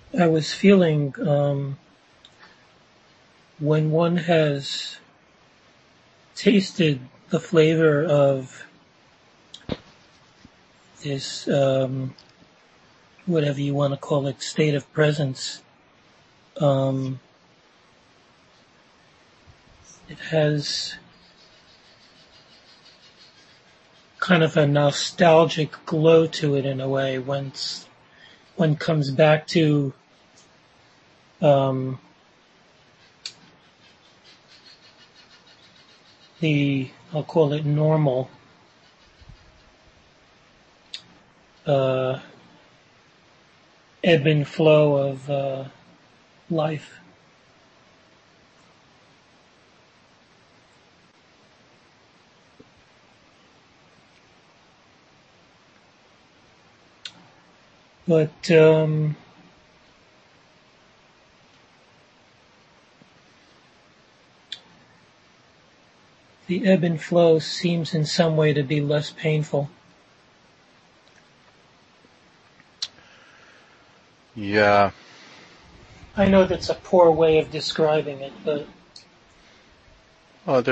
I was feeling when one has tasted the flavor of this, whatever you want to call it, state of presence, um, it has kind of a nostalgic glow to it in a way. Once one comes back to um, I'll call it normal, uh, ebb and flow of life. But the ebb and flow seems in some way to be less painful. Yeah. I know that's a poor way of describing it, but Oh,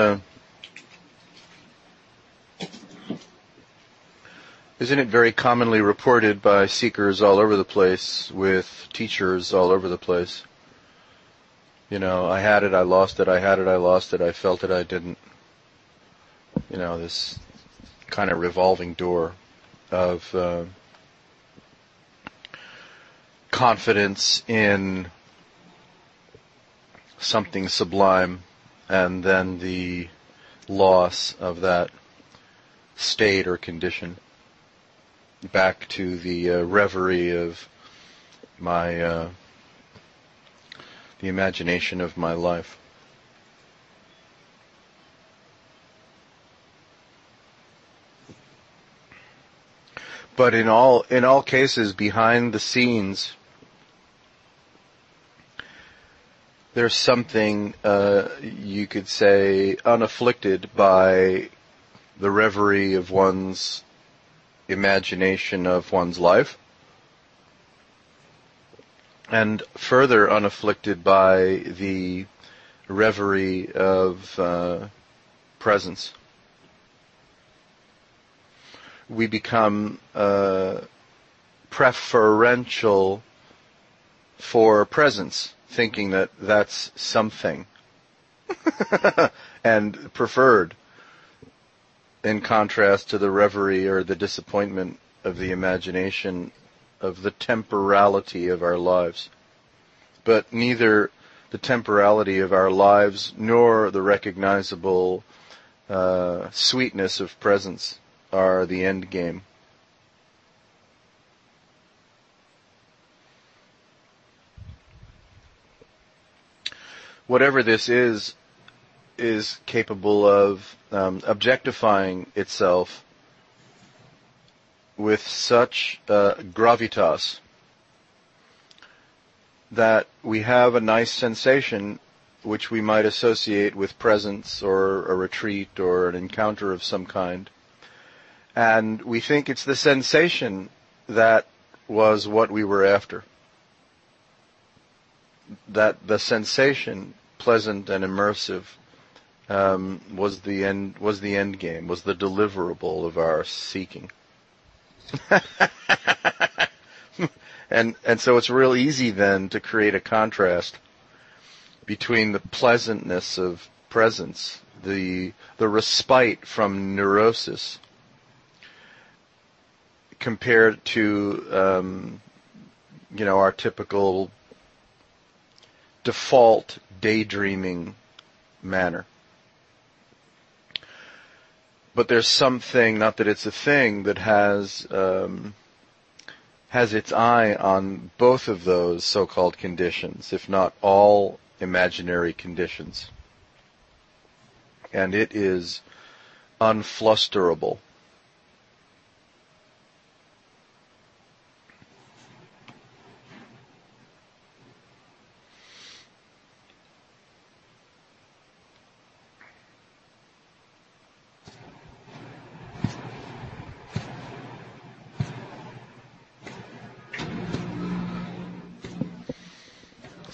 isn't it very commonly reported by seekers all over the place, with teachers all over the place? You know, I had it, I lost it, I had it, I lost it, I felt it, I didn't. You know, this kind of revolving door of confidence in something sublime, and then the loss of that state or condition, back to the reverie of my the imagination of my life. But in all cases, behind the scenes, there's something you could say unafflicted by the reverie of one's imagination of one's life, and further unafflicted by the reverie of presence. We become preferential for presence, thinking that that's something, and preferred, in contrast to the reverie or the disappointment of the imagination of the temporality of our lives. But neither the temporality of our lives nor the recognizable sweetness of presence are the end game. Whatever this is capable of objectifying itself with such gravitas that we have a nice sensation which we might associate with presence or a retreat or an encounter of some kind. And we think it's the sensation that was what we were after. That the sensation, pleasant and immersive, was the end game, was the deliverable of our seeking. And so it's real easy then to create a contrast between the pleasantness of presence, the respite from neurosis, compared to our typical default daydreaming manner. But there's something, not that it's a thing, that has its eye on both of those so-called conditions, if not all imaginary conditions. And it is unflusterable.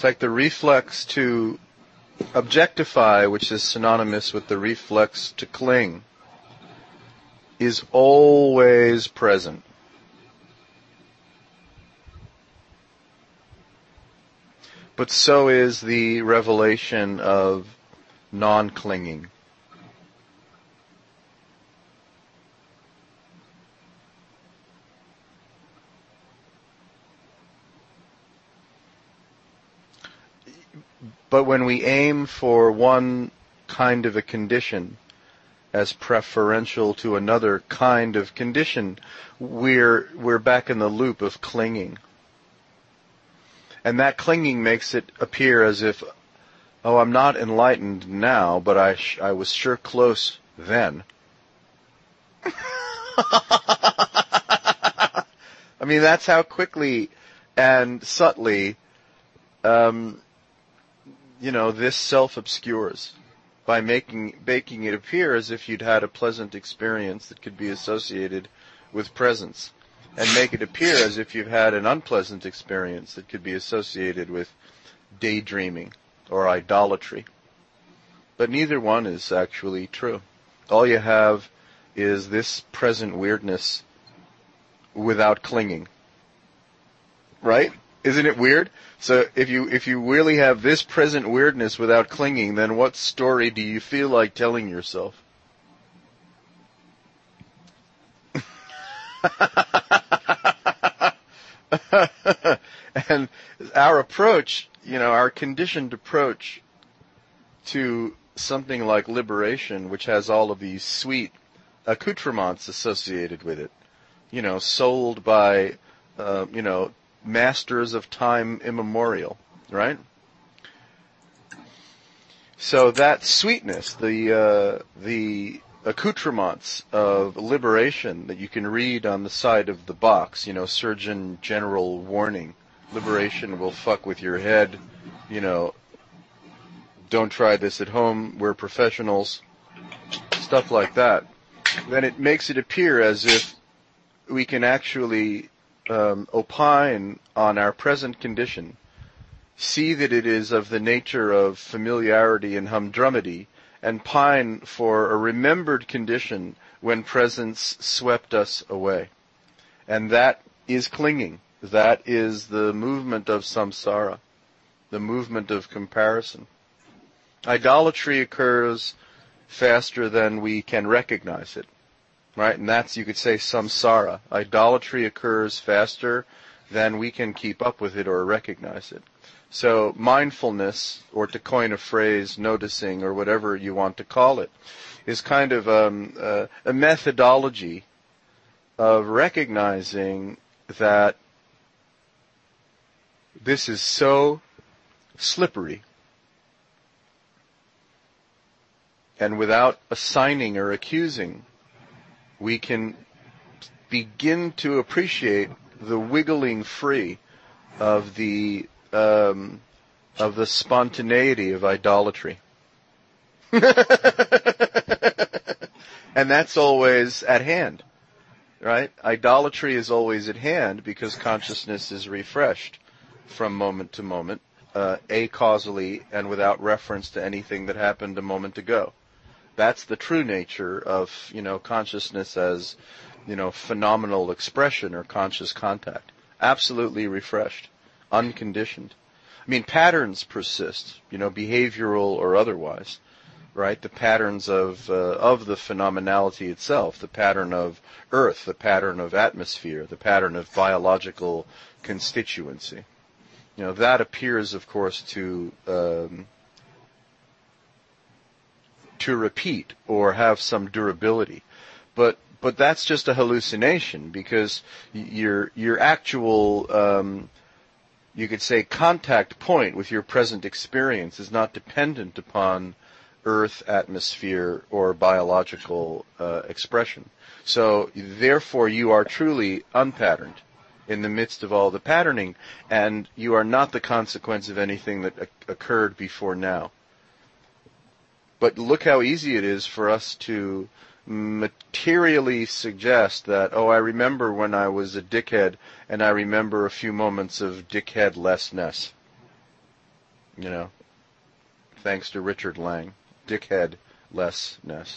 like the reflex to objectify, which is synonymous with the reflex to cling, is always present. But so is the revelation of non-clinging. But when we aim for one kind of a condition as preferential to another kind of condition, we're back in the loop of clinging. And that clinging makes it appear as if, oh, I'm not enlightened now, but I was sure close then. I mean, that's how quickly and subtly, this self obscures by making it appear as if you'd had a pleasant experience that could be associated with presence, and make it appear as if you've had an unpleasant experience that could be associated with daydreaming or idolatry. But neither one is actually true. All you have is this present weirdness without clinging. Right? Isn't it weird? So if you really have this present weirdness without clinging, then what story do you feel like telling yourself? And our approach, our conditioned approach to something like liberation, which has all of these sweet accoutrements associated with it, sold by, masters of time immemorial, right? So that sweetness, the accoutrements of liberation that you can read on the side of the box, Surgeon General warning, liberation will fuck with your head, don't try this at home, we're professionals, stuff like that, then it makes it appear as if we can actually opine on our present condition, see that it is of the nature of familiarity and humdrumity, and pine for a remembered condition when presence swept us away. And that is clinging. That is the movement of samsara, the movement of comparison. Idolatry occurs faster than we can recognize it. Right, and that's, you could say, samsara. Idolatry occurs faster than we can keep up with it or recognize it. So mindfulness, or to coin a phrase, noticing, or whatever you want to call it, is kind of a methodology of recognizing that this is so slippery, and without assigning or accusing, we can begin to appreciate the wiggling free of the spontaneity of idolatry. And that's always at hand, right? Idolatry is always at hand because consciousness is refreshed from moment to moment, acausally and without reference to anything that happened a moment ago. That's the true nature of, consciousness as, phenomenal expression or conscious contact. Absolutely refreshed, unconditioned. I mean, patterns persist, behavioral or otherwise, right? The patterns of the phenomenality itself, the pattern of earth, the pattern of atmosphere, the pattern of biological constituency. That appears, of course, to repeat or have some durability, but that's just a hallucination, because your actual you could say contact point with your present experience is not dependent upon earth, atmosphere, or biological expression. So therefore you are truly unpatterned in the midst of all the patterning, and you are not the consequence of anything that occurred before now. But look how easy it is for us to materially suggest that, I remember when I was a dickhead, and I remember a few moments of dickhead-lessness. You know, thanks to Richard Lang, dickheadlessness.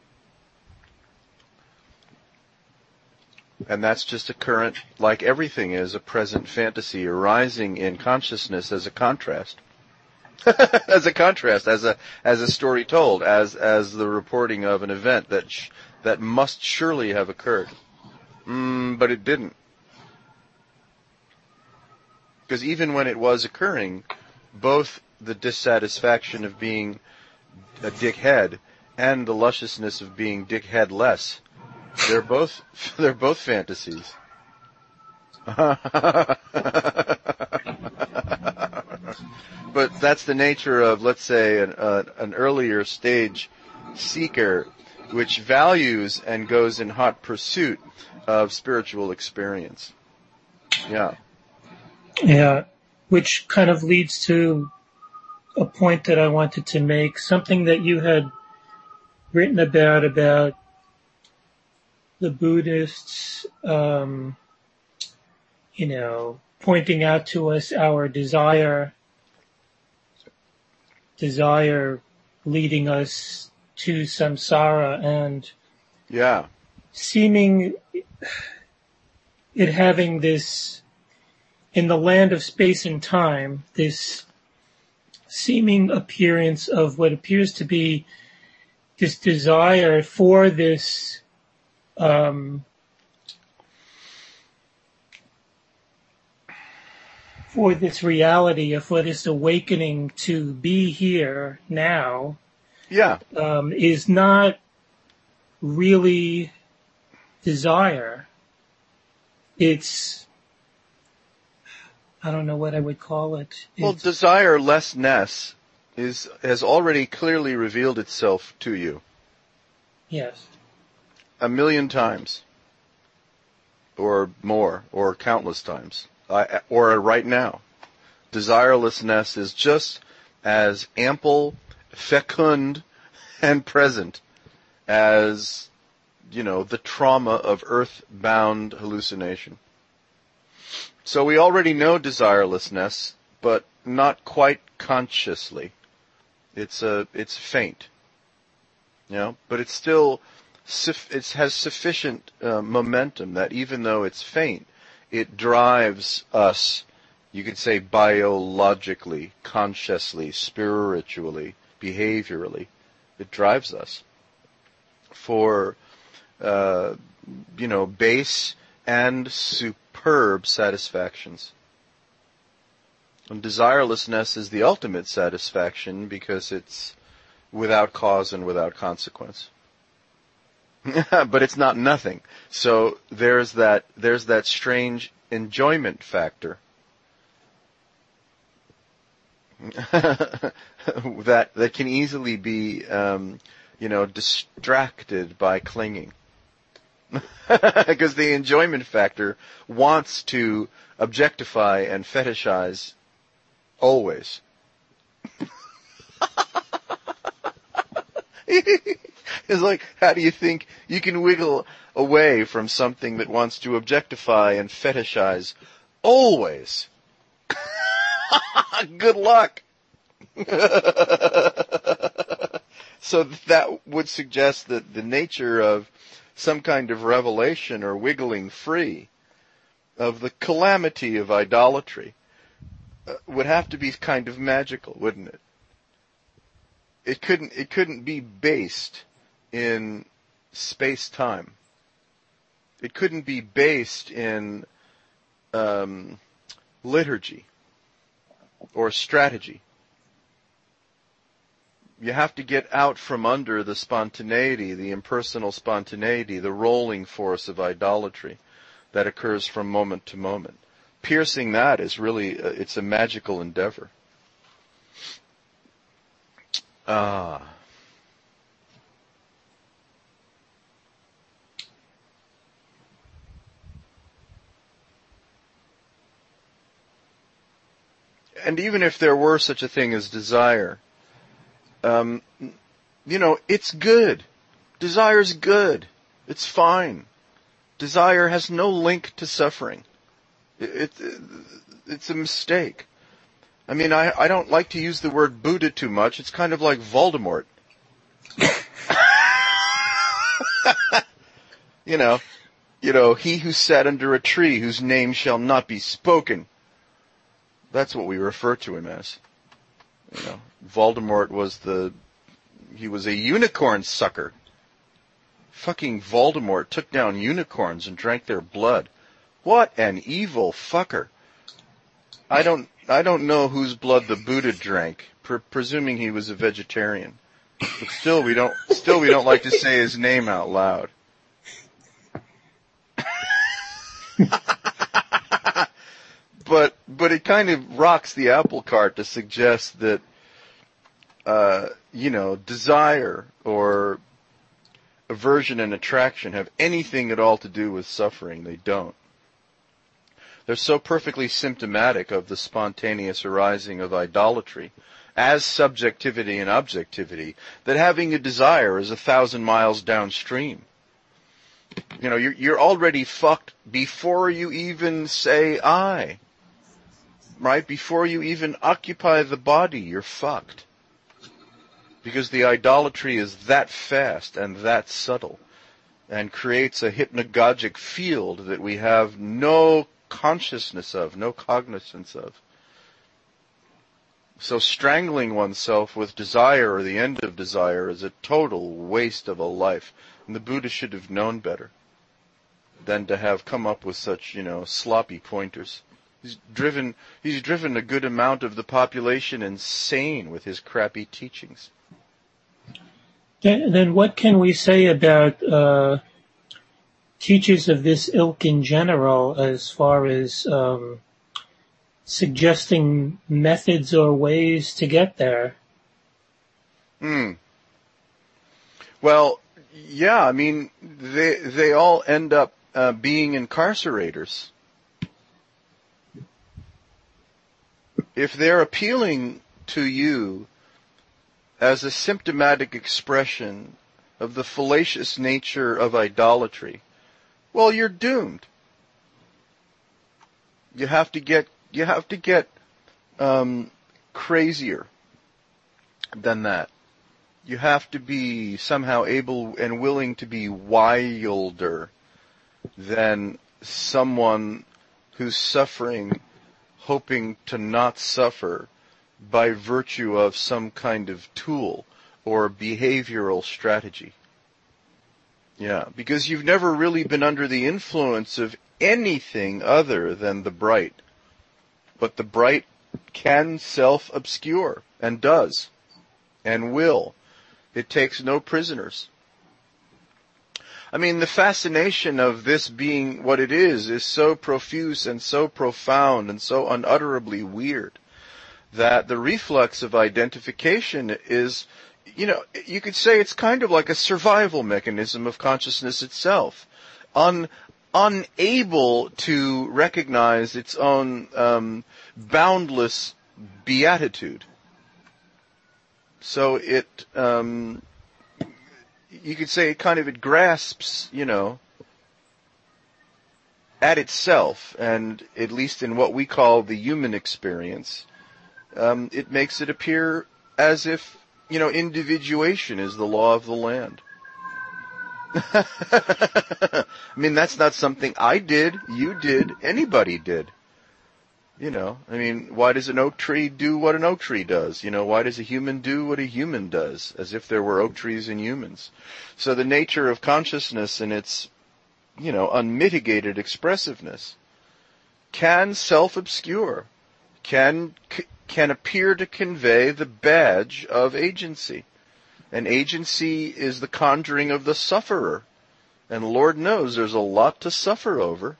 And that's just a current, like everything is, a present fantasy arising in consciousness as a contrast. As a contrast, as a story told, as the reporting of an event that must surely have occurred. But it didn't. Because even when it was occurring, both the dissatisfaction of being a dickhead and the lusciousness of being dickheadless, they're both fantasies. But that's the nature of, let's say, an earlier stage seeker, which values and goes in hot pursuit of spiritual experience. Yeah. Yeah, which kind of leads to a point that I wanted to make, something that you had written about the Buddhists, pointing out to us our desire leading us to samsara, and seeming it having this, in the land of space and time, this seeming appearance of what appears to be this desire for this reality, for this awakening to be here now, is not really desire. It's, I don't know what I would call it. Well, desirelessness has already clearly revealed itself to you. Yes. 1,000,000 times. Or more, or countless times. Or right now. Desirelessness is just as ample, fecund, and present as, the trauma of earth-bound hallucination. So we already know desirelessness, but not quite consciously. It's faint. But it's still, it has sufficient momentum that even though it's faint, it drives us, you could say biologically, consciously, spiritually, behaviorally. It drives us for, base and superb satisfactions. And desirelessness is the ultimate satisfaction because it's without cause and without consequence. But it's not nothing. So there's that strange enjoyment factor that can easily be, distracted by clinging. Because the enjoyment factor wants to objectify and fetishize always. It's like, how do you think you can wiggle away from something that wants to objectify and fetishize always? Good luck. So that would suggest that the nature of some kind of revelation or wiggling free of the calamity of idolatry would have to be kind of magical, wouldn't it? It couldn't be based in space-time. It couldn't be based in liturgy or strategy. You have to get out from under the spontaneity, the impersonal spontaneity, the rolling force of idolatry that occurs from moment to moment. Piercing that is really, it's a magical endeavor. And even if there were such a thing as desire, it's good. Desire's good. It's fine. Desire has no link to suffering. It's a mistake. I mean, I don't like to use the word Buddha too much. It's kind of like Voldemort. You know, he who sat under a tree whose name shall not be spoken. That's what we refer to him as. You know, Voldemort was he was a unicorn sucker. Fucking Voldemort took down unicorns and drank their blood. What an evil fucker. I don't know whose blood the Buddha drank, presuming he was a vegetarian. But still we don't like to say his name out loud. But it kind of rocks the apple cart to suggest that, desire or aversion and attraction have anything at all to do with suffering. They don't. They're so perfectly symptomatic of the spontaneous arising of idolatry as subjectivity and objectivity that having a desire is 1,000 miles downstream. You know, you're already fucked before you even say I. Right? Before you even occupy the body, you're fucked. Because the idolatry is that fast and that subtle and creates a hypnagogic field that we have no consciousness of, no cognizance of. So strangling oneself with desire or the end of desire is a total waste of a life. And the Buddha should have known better than to have come up with such, sloppy pointers. He's driven a good amount of the population insane with his crappy teachings. Then what can we say about teachers of this ilk in general as far as suggesting methods or ways to get there? Well, yeah, I mean, they all end up being incarcerators. If they're appealing to you as a symptomatic expression of the fallacious nature of idolatry, well, you're doomed. You have to get crazier than that. You have to be somehow able and willing to be wilder than someone who's suffering, hoping to not suffer by virtue of some kind of tool or behavioral strategy. Yeah, because you've never really been under the influence of anything other than the bright. But the bright can self-obscure, and does, and will. It takes no prisoners. I mean, the fascination of this being what it is so profuse and so profound and so unutterably weird that the reflex of identification is, you could say it's kind of like a survival mechanism of consciousness itself, unable to recognize its own boundless beatitude. So it, you could say it grasps, at itself, and at least in what we call the human experience, it makes it appear as if, individuation is the law of the land. I mean, that's not something I did, you did, anybody did. Why does an oak tree do what an oak tree does? Why does a human do what a human does? As if there were oak trees and humans. So the nature of consciousness and its, unmitigated expressiveness can self-obscure, can appear to convey the badge of agency. And agency is the conjuring of the sufferer. And Lord knows there's a lot to suffer over.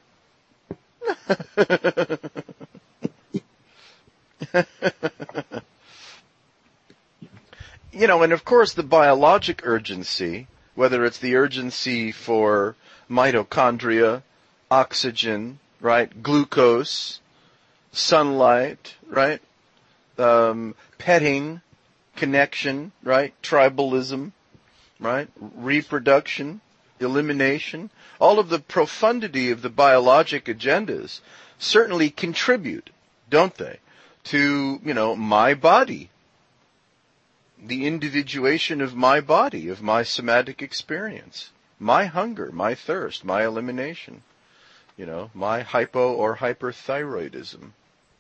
And of course the biologic urgency, whether it's the urgency for mitochondria, oxygen, right, glucose, sunlight, right, petting, connection, right, tribalism, right, reproduction, elimination, all of the profundity of the biologic agendas certainly contribute, don't they, to, my body, the individuation of my body, of my somatic experience, my hunger, my thirst, my elimination, my hypo or hyperthyroidism.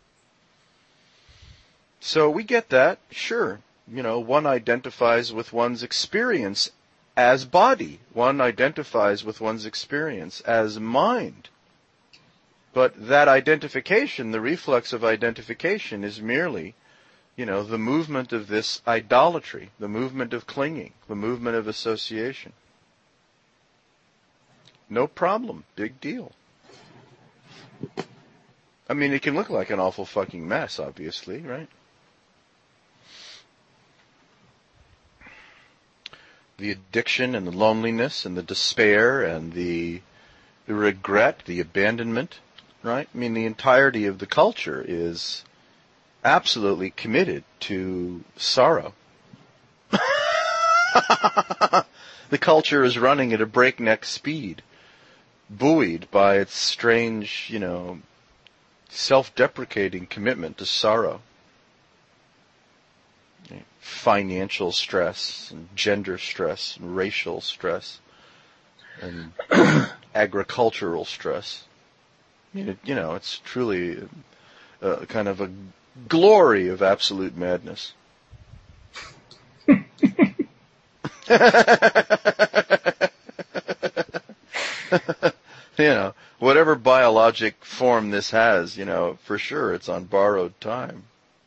So we get that, sure. One identifies with one's experience as body. One identifies with one's experience as mind. But that identification, the reflex of identification, is merely, the movement of this idolatry, the movement of clinging, the movement of association. No problem. Big deal. I mean, it can look like an awful fucking mess, obviously, right? The addiction and the loneliness and the despair and the regret, the abandonment, right? I mean, the entirety of the culture is absolutely committed to sorrow. The culture is running at a breakneck speed, buoyed by its strange, self-deprecating commitment to sorrow. Financial stress, and gender stress, and racial stress, and agricultural stress. I mean, it's truly kind of a glory of absolute madness. Whatever biologic form this has, for sure it's on borrowed time.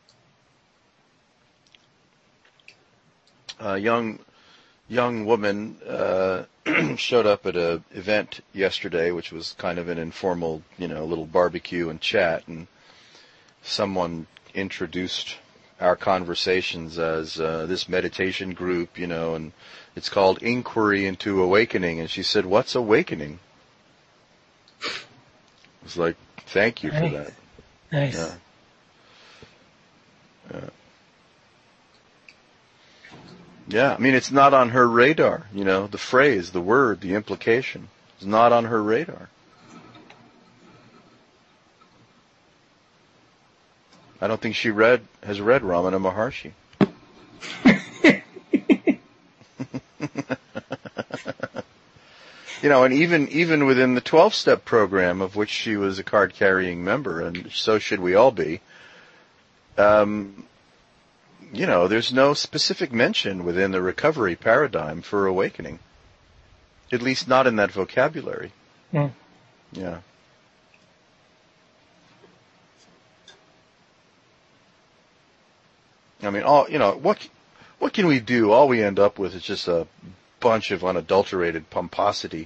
A young woman showed up at an event yesterday, which was kind of an informal, little barbecue and chat, and someone introduced our conversations as this meditation group, and it's called Inquiry into Awakening. And she said, "What's awakening?" I was like, "Thank you for that." Nice. Yeah. Yeah, I mean, it's not on her radar, the phrase, the word, the implication is not on her radar. I don't think she has read Ramana Maharshi. And even within the 12-step program, of which she was a card-carrying member, and so should we all be, there's no specific mention within the recovery paradigm for awakening. At least not in that vocabulary. Mm. Yeah. I mean, what can we do? All we end up with is just a bunch of unadulterated pomposity.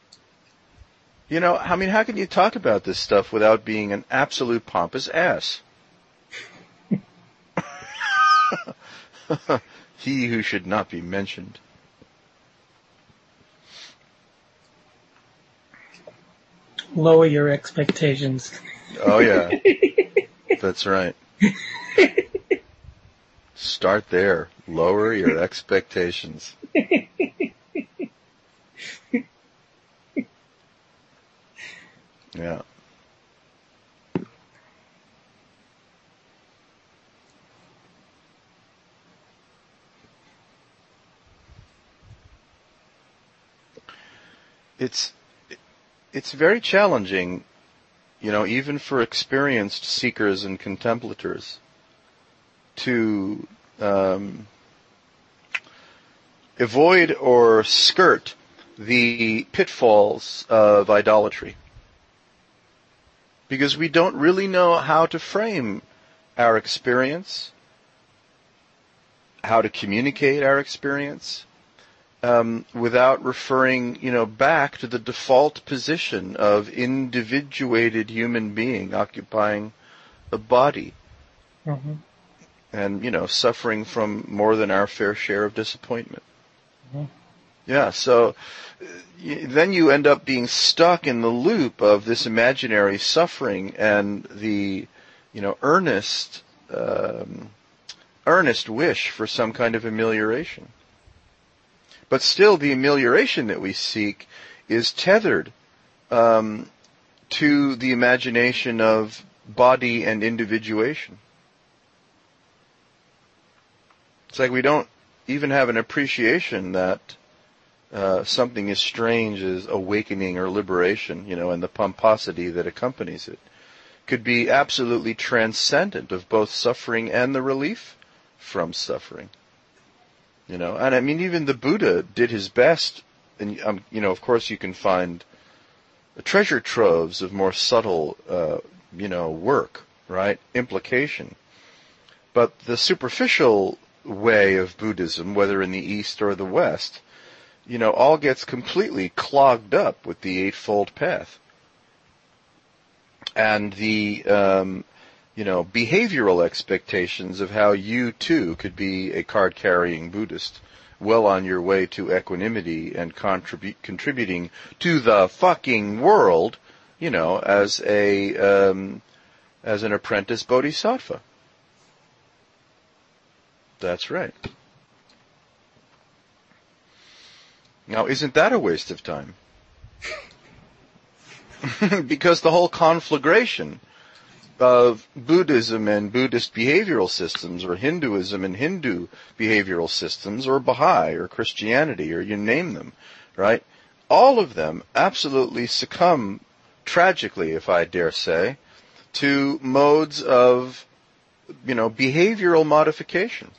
I mean, how can you talk about this stuff without being an absolute pompous ass? He who should not be mentioned. Lower your expectations. Oh, yeah. That's right. Start there. Lower your expectations. Yeah. It's very challenging, even for experienced seekers and contemplators, to avoid or skirt the pitfalls of idolatry. Because we don't really know how to frame our experience, how to communicate our experience, without referring, back to the default position of individuated human being occupying a body. Mm-hmm. And, suffering from more than our fair share of disappointment. Mm-hmm. Yeah, so then you end up being stuck in the loop of this imaginary suffering and the, earnest wish for some kind of amelioration. But still, the amelioration that we seek is tethered to the imagination of body and individuation. It's like we don't even have an appreciation that something as strange as awakening or liberation, and the pomposity that accompanies it, could be absolutely transcendent of both suffering and the relief from suffering. And I mean, even the Buddha did his best, and of course you can find treasure troves of more subtle, work, right? Implication. But the superficial way of Buddhism, whether in the East or the West, all gets completely clogged up with the Eightfold Path. And the, behavioral expectations of how you too could be a card-carrying Buddhist, well on your way to equanimity and contributing to the fucking world, as an apprentice bodhisattva. That's right. Now, isn't that a waste of time? Because the whole conflagration of Buddhism and Buddhist behavioral systems, or Hinduism and Hindu behavioral systems, or Baha'i, or Christianity, or you name them, right? All of them absolutely succumb, tragically, if I dare say, to modes of, behavioral modification.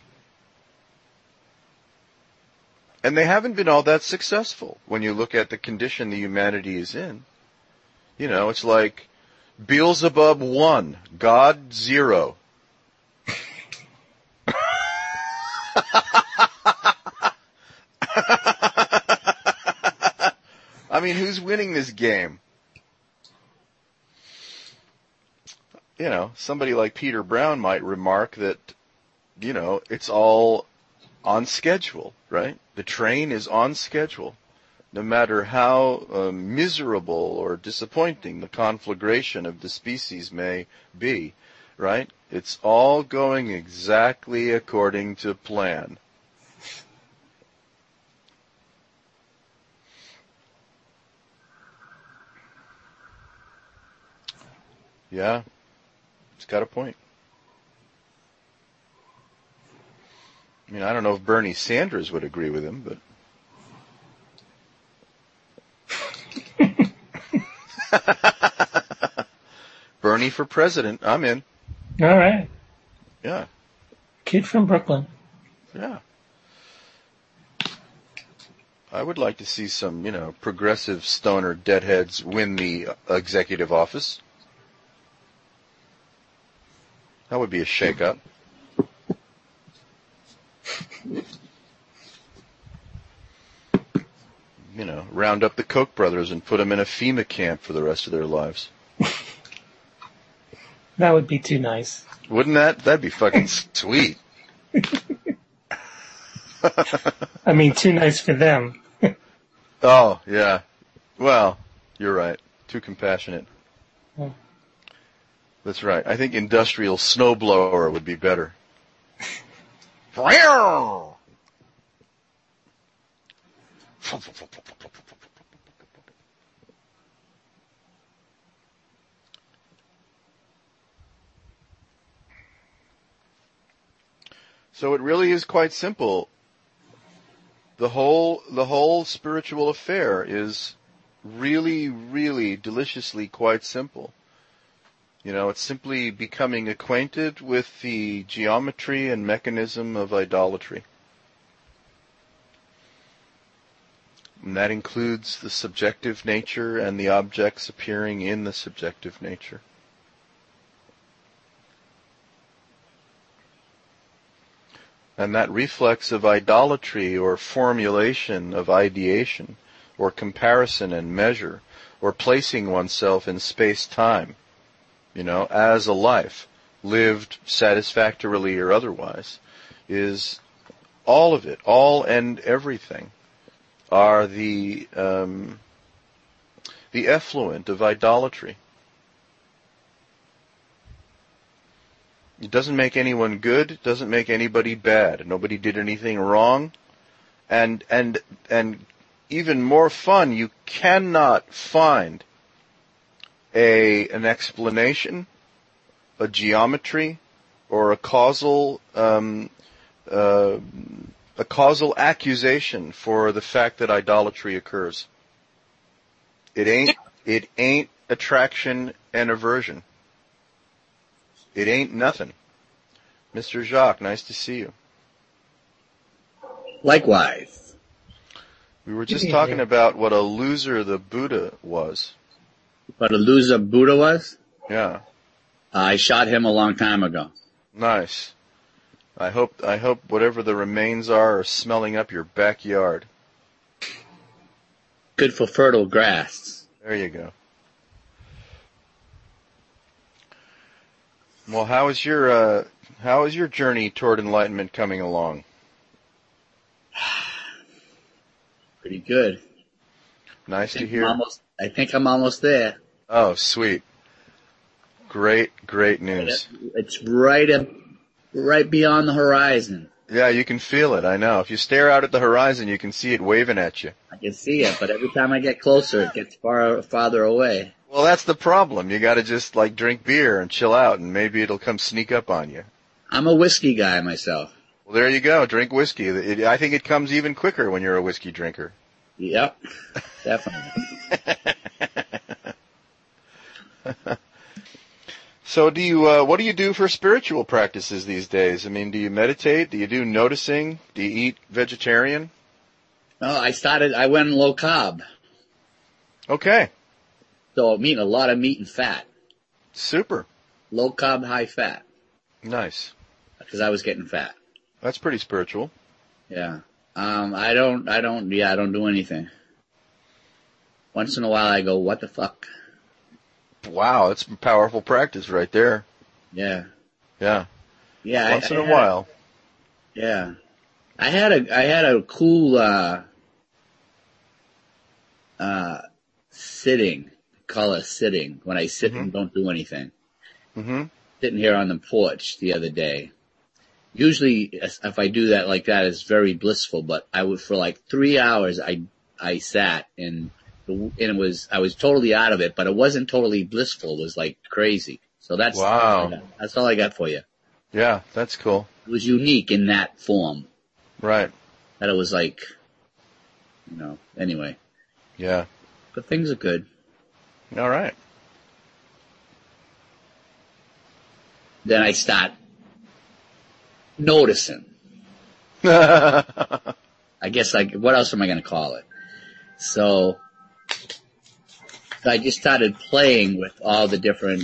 And they haven't been all that successful when you look at the condition the humanity is in. It's like Beelzebub 1, God 0. I mean, who's winning this game? Somebody like Peter Brown might remark that, it's all on schedule, right? The train is on schedule. No matter how miserable or disappointing the conflagration of the species may be, right? It's all going exactly according to plan. Yeah, it's got a point. I mean, I don't know if Bernie Sanders would agree with him, but... Bernie for president. I'm in. All right. Yeah. Kid from Brooklyn. Yeah. I would like to see some, progressive stoner deadheads win the executive office. That would be a shake-up. Round up the Koch brothers and put them in a FEMA camp for the rest of their lives. That would be too nice. Wouldn't that? That'd be fucking sweet. I mean, too nice for them. Oh, yeah. Well, you're right. Too compassionate. Oh. That's right. I think industrial snowblower would be better. So it really is quite simple. The whole spiritual affair is really, really deliciously quite simple. It's simply becoming acquainted with the geometry and mechanism of idolatry. And that includes the subjective nature and the objects appearing in the subjective nature. And that reflex of idolatry or formulation of ideation or comparison and measure or placing oneself in space-time, as a life, lived satisfactorily or otherwise, is all of it, all and everything, are the effluent of idolatry. It doesn't make anyone good. It doesn't make anybody bad. Nobody did anything wrong. And even more fun, you cannot find an explanation, a geometry, or a causal a causal accusation for the fact that idolatry occurs. It ain't attraction and aversion. It ain't nothing. Mr. Jacques, nice to see you. Likewise. We were just talking about what a loser the Buddha was. What a loser Buddha was? Yeah. I shot him a long time ago. Nice. I hope whatever the remains are smelling up your backyard. Good for fertile grass. There you go. Well, how is your journey toward enlightenment coming along? Pretty good. Nice to hear. I think I'm almost there. Oh, sweet. Great news. It's right beyond the horizon. Yeah, you can feel it, I know. If you stare out at the horizon, you can see it waving at you. I can see it, but every time I get closer, it gets farther away. Well, that's the problem. You gotta just, drink beer and chill out, and maybe it'll come sneak up on you. I'm a whiskey guy myself. Well, there you go. Drink whiskey. I think it comes even quicker when you're a whiskey drinker. Yep, definitely. So what do you do for spiritual practices these days? I mean, do you meditate? Do you do noticing? Do you eat vegetarian? No, I went low carb. Okay. So I'm eating a lot of meat and fat. Super. Low carb, high fat. Nice. Because I was getting fat. That's pretty spiritual. Yeah. I don't do anything. Once in a while I go, what the fuck? Wow, that's a powerful practice right there. Yeah. Yeah. Yeah. Once in a while. Yeah. I had a cool, sitting, call it sitting, when I sit and don't do anything. Mm-hmm. Sitting here on the porch the other day. Usually, if I do that like that, it's very blissful, but for 3 hours, I sat and I was totally out of it, but it wasn't totally blissful. It was crazy. So that's wow. That's all I got for you. Yeah, that's cool. It was unique in that form. Right. That it was anyway. Yeah. But things are good. All right. Then I start noticing. Uh-huh. I guess what else am I going to call it? So I just started playing with all the different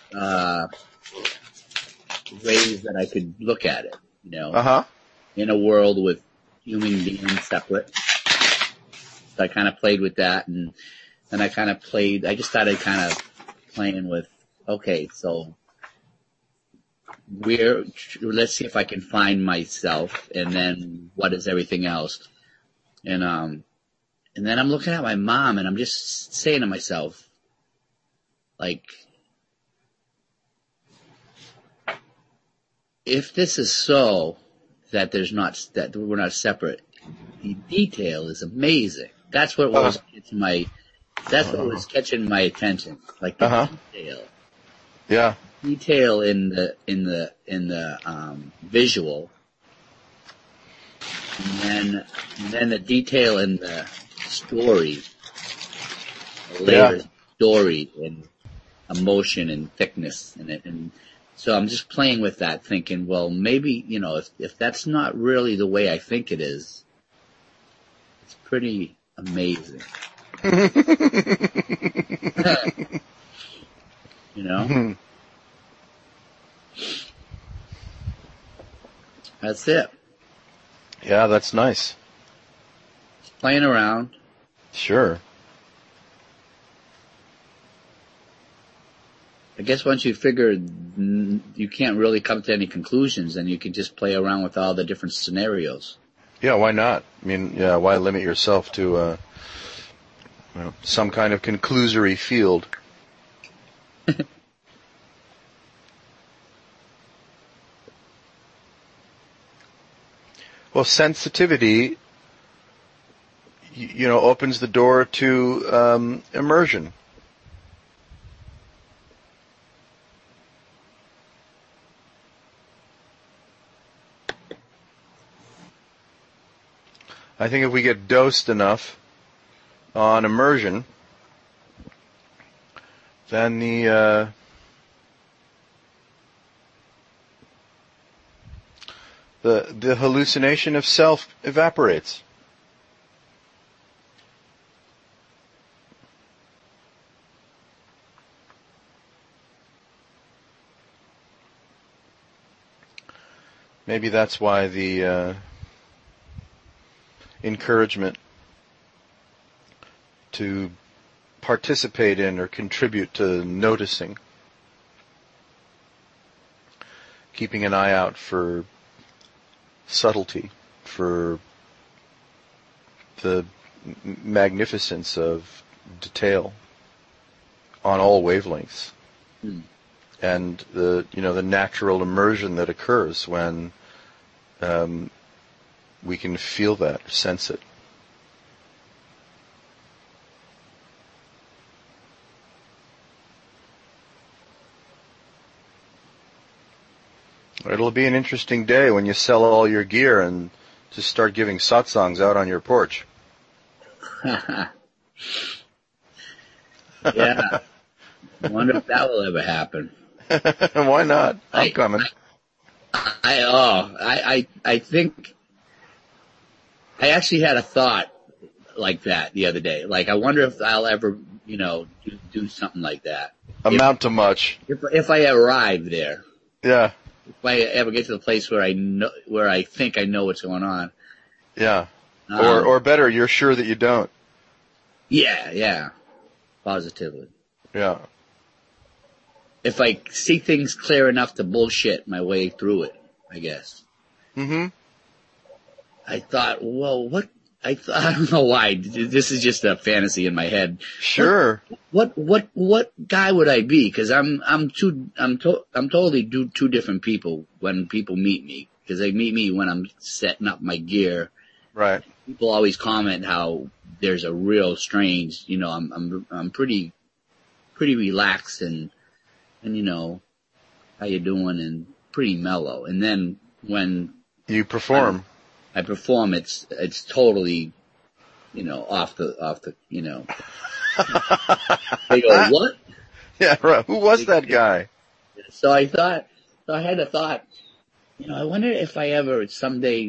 ways that I could look at it, in a world with human beings separate. So I kind of played with that, and then I just started kind of playing with, okay, so let's see if I can find myself, and then what is everything else? And then I'm looking at my mom, and I'm just saying to myself, if this is so, that we're not separate, the detail is amazing. That's what was catching my attention, the detail. Yeah. Detail in the visual, and then the detail in the story, story and emotion and thickness in it. And so I'm just playing with that, thinking, well, maybe, if that's not really the way I think it is, it's pretty amazing. That's it. Yeah, that's nice. Just playing around. Sure. I guess once you figure you can't really come to any conclusions, then you can just play around with all the different scenarios. Yeah, why not? I mean, yeah, why limit yourself to some kind of conclusory field? Well, sensitivity, opens the door to immersion. I think if we get dosed enough on immersion, then the hallucination of self evaporates. Maybe that's why the encouragement to participate in or contribute to noticing, keeping an eye out for subtlety, for the magnificence of detail on all wavelengths. And the natural immersion that occurs when we can feel that, sense it. It'll be an interesting day when you sell all your gear and just start giving satsangs out on your porch. Yeah. I wonder if that will ever happen. Why not? I'm coming. I think I actually had a thought like that the other day. Like, I wonder if I'll ever, do something like that. Amount to much. If I arrive there. Yeah. If I ever get to the place where I think I know what's going on. Yeah. Or better, you're sure that you don't. Yeah. Positively. Yeah. If I see things clear enough to bullshit my way through it, I guess. Mm-hmm. I thought, well, I don't know why. This is just a fantasy in my head. Sure. What guy would I be? Cause I'm totally two different people when people meet me. Cause they meet me when I'm setting up my gear. Right. People always comment how there's a real strange, I'm pretty relaxed and how you doing, and pretty mellow. And then when you perform, I perform, it's totally, off the, They go, what? Yeah, right. Who was that guy? So I had a thought, I wonder if I ever someday,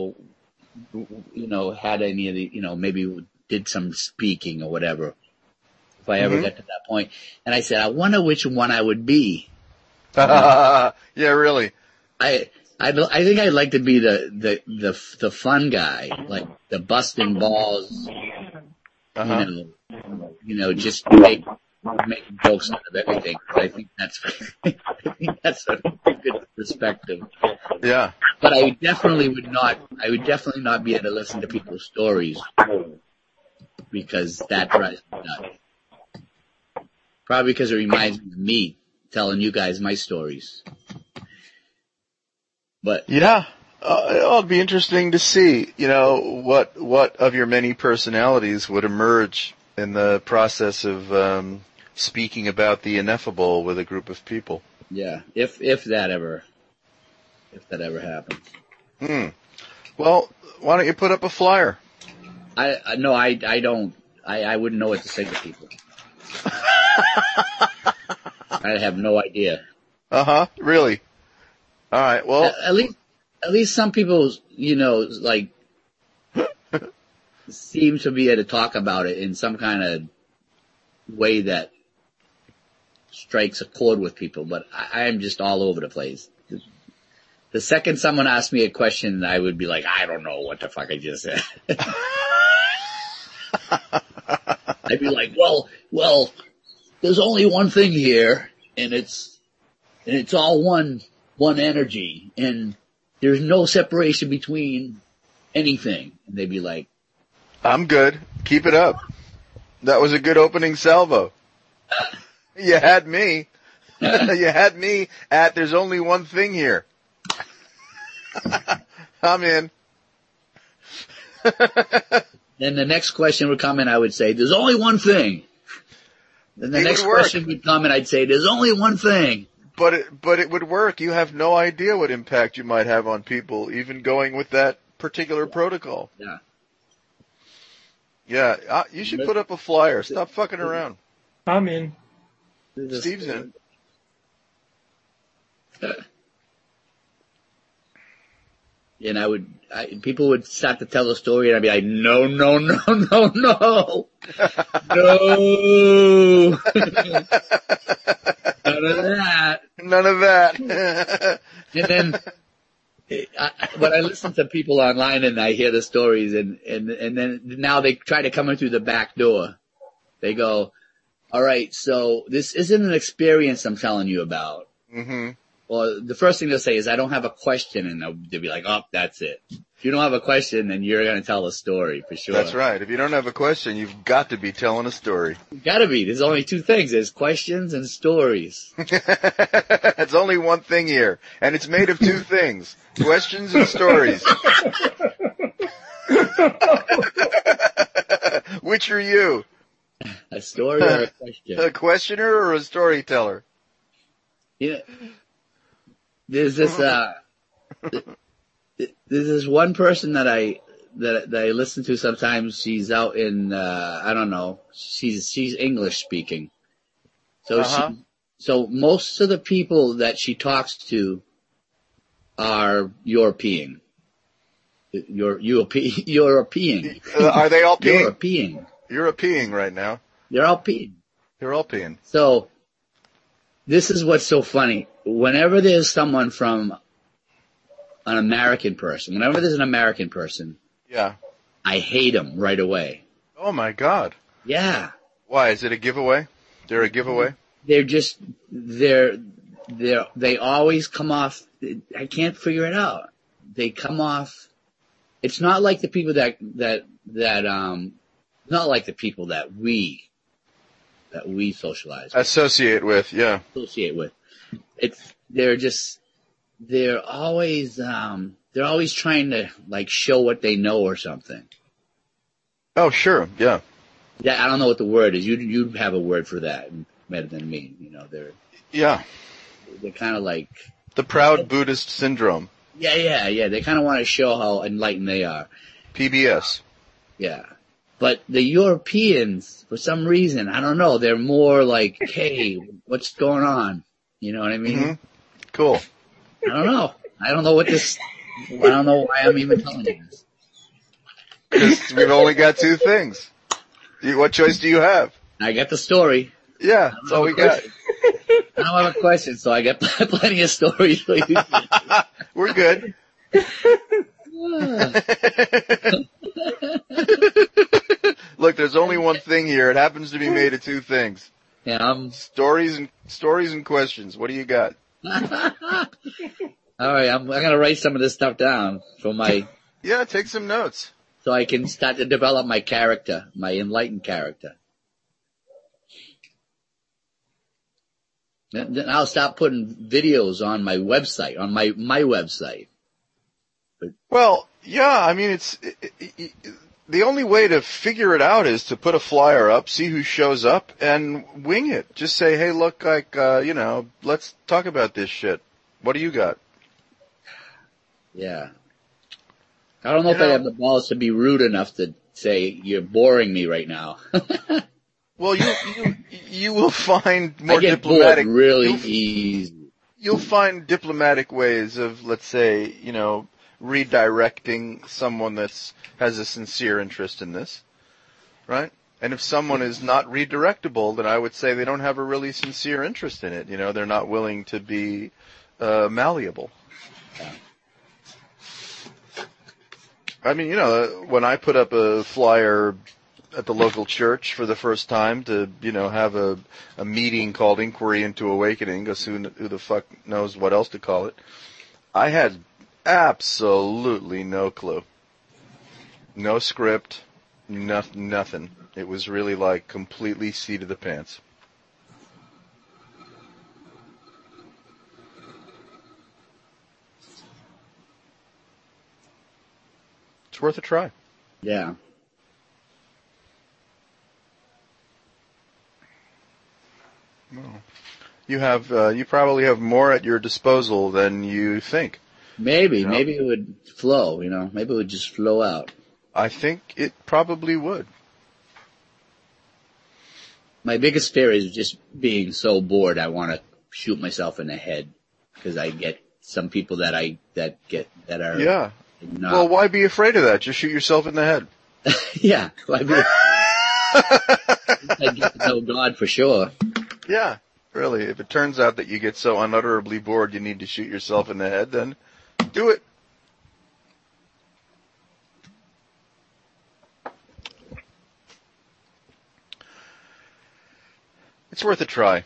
had any of the, maybe did some speaking or whatever. If I ever get to that point. And I said, I wonder which one I would be. Yeah, really. I think I'd like to be the fun guy, like the busting balls, just make jokes out of everything. I think that's a good perspective. Yeah. But I would definitely not be able to listen to people's stories, because that drives me nuts. Probably because it reminds me of me telling you guys my stories. But yeah, it'll be interesting to see, what of your many personalities would emerge in the process of speaking about the ineffable with a group of people. Yeah, if that ever happens. Well, why don't you put up a flyer? I don't. I wouldn't know what to say to people. I have no idea. Really? All right. Well, at least some people, seem to be able to talk about it in some kind of way that strikes a chord with people. But I am just all over the place. The second someone asked me a question, I would be like, I don't know what the fuck I just said. I'd be like, well, there's only one thing here, and it's all one energy, and there's no separation between anything. And they'd be like, I'm good. Keep it up. That was a good opening salvo. You had me. You had me at there's only one thing here. I'm in. Then the next question would come and I would say, there's only one thing. Then the next question would come and I'd say, there's only one thing. But it would work. You have no idea what impact you might have on people, even going with that particular protocol. Yeah. Yeah, you should put up a flyer. Stop fucking around. I'm in. Steve's in. And people would start to tell the story, and I'd be like, no, no, no, no, no, no, none of that. None of that. And then when I listen to people online and I hear the stories, and then now they try to come in through the back door. They go, all right, so this isn't an experience I'm telling you about. Mm-hmm. Well, the first thing they'll say is, I don't have a question, and they'll be like, oh, that's it. If you don't have a question, then you're going to tell a story for sure. That's right. If you don't have a question, you've got to be telling a story. You gotta be. There's only two things. There's questions and stories. It's only one thing here, and it's made of two things. Questions and stories. Which are you? A story or a question? A questioner or a storyteller? Yeah. There's this one person that I listen to sometimes. She's out in, I don't know. She's English speaking. So so most of the people that she talks to are European. European. Are they all peeing? European. You're peeing right now. They're all peeing. They're all peeing. So this is what's so funny. Whenever there's someone from an American person, Yeah. I hate them right away. Oh my God. Yeah. Why? Is it a giveaway? They're a giveaway? They always come off, I can't figure it out. They come off, it's not like the people not like the people that we socialize with. Associate with, yeah. They're always trying to like show what they know or something. Oh, sure, yeah. Yeah, I don't know what the word is. You have a word for that better than me. You know, they're kind of like the proud Buddhist syndrome. Yeah. They kind of want to show how enlightened they are. PBS. Yeah. But the Europeans, for some reason, I don't know, they're more like, hey, what's going on? You know what I mean? Mm-hmm. Cool. I don't know. I don't know why I'm even telling you this. Because we've only got two things. What choice do you have? I got the story. Yeah, that's all we got. I don't have a question, so I got plenty of stories for you. We're good. Look, there's only one thing here. It happens to be made of two things. Yeah, stories and questions. What do you got? All right, I'm gonna write some of this stuff down for my. Yeah, take some notes. So I can start to develop my character, my enlightened character. Then I'll stop putting videos on my website, on my website. Well, yeah, I mean, the only way to figure it out is to put a flyer up, see who shows up, and wing it. Just say, hey, look, like, let's talk about this shit. What do you got? Yeah. I don't know if I have the balls to be rude enough to say, you're boring me right now. Well, you will find more I get diplomatic. Bored really easy. You'll find diplomatic ways of, let's say, redirecting someone has a sincere interest in this, right? And if someone is not redirectable, then I would say they don't have a really sincere interest in it. They're not willing to be malleable. Yeah. I mean, when I put up a flyer at the local church for the first time to, have a meeting called Inquiry into Awakening, because who the fuck knows what else to call it, I had absolutely no clue. No script, nothing. It was really like completely seat of the pants. It's worth a try. Yeah. Well, you probably have more at your disposal than you think. Maybe it would flow, maybe it would just flow out. I think it probably would. My biggest fear is just being so bored I want to shoot myself in the head, because I get some people that are Yeah. not. Well, why be afraid of that? Just shoot yourself in the head. Yeah, I get to know God for sure. Yeah, really. If it turns out that you get so unutterably bored you need to shoot yourself in the head, then do it. It's worth a try.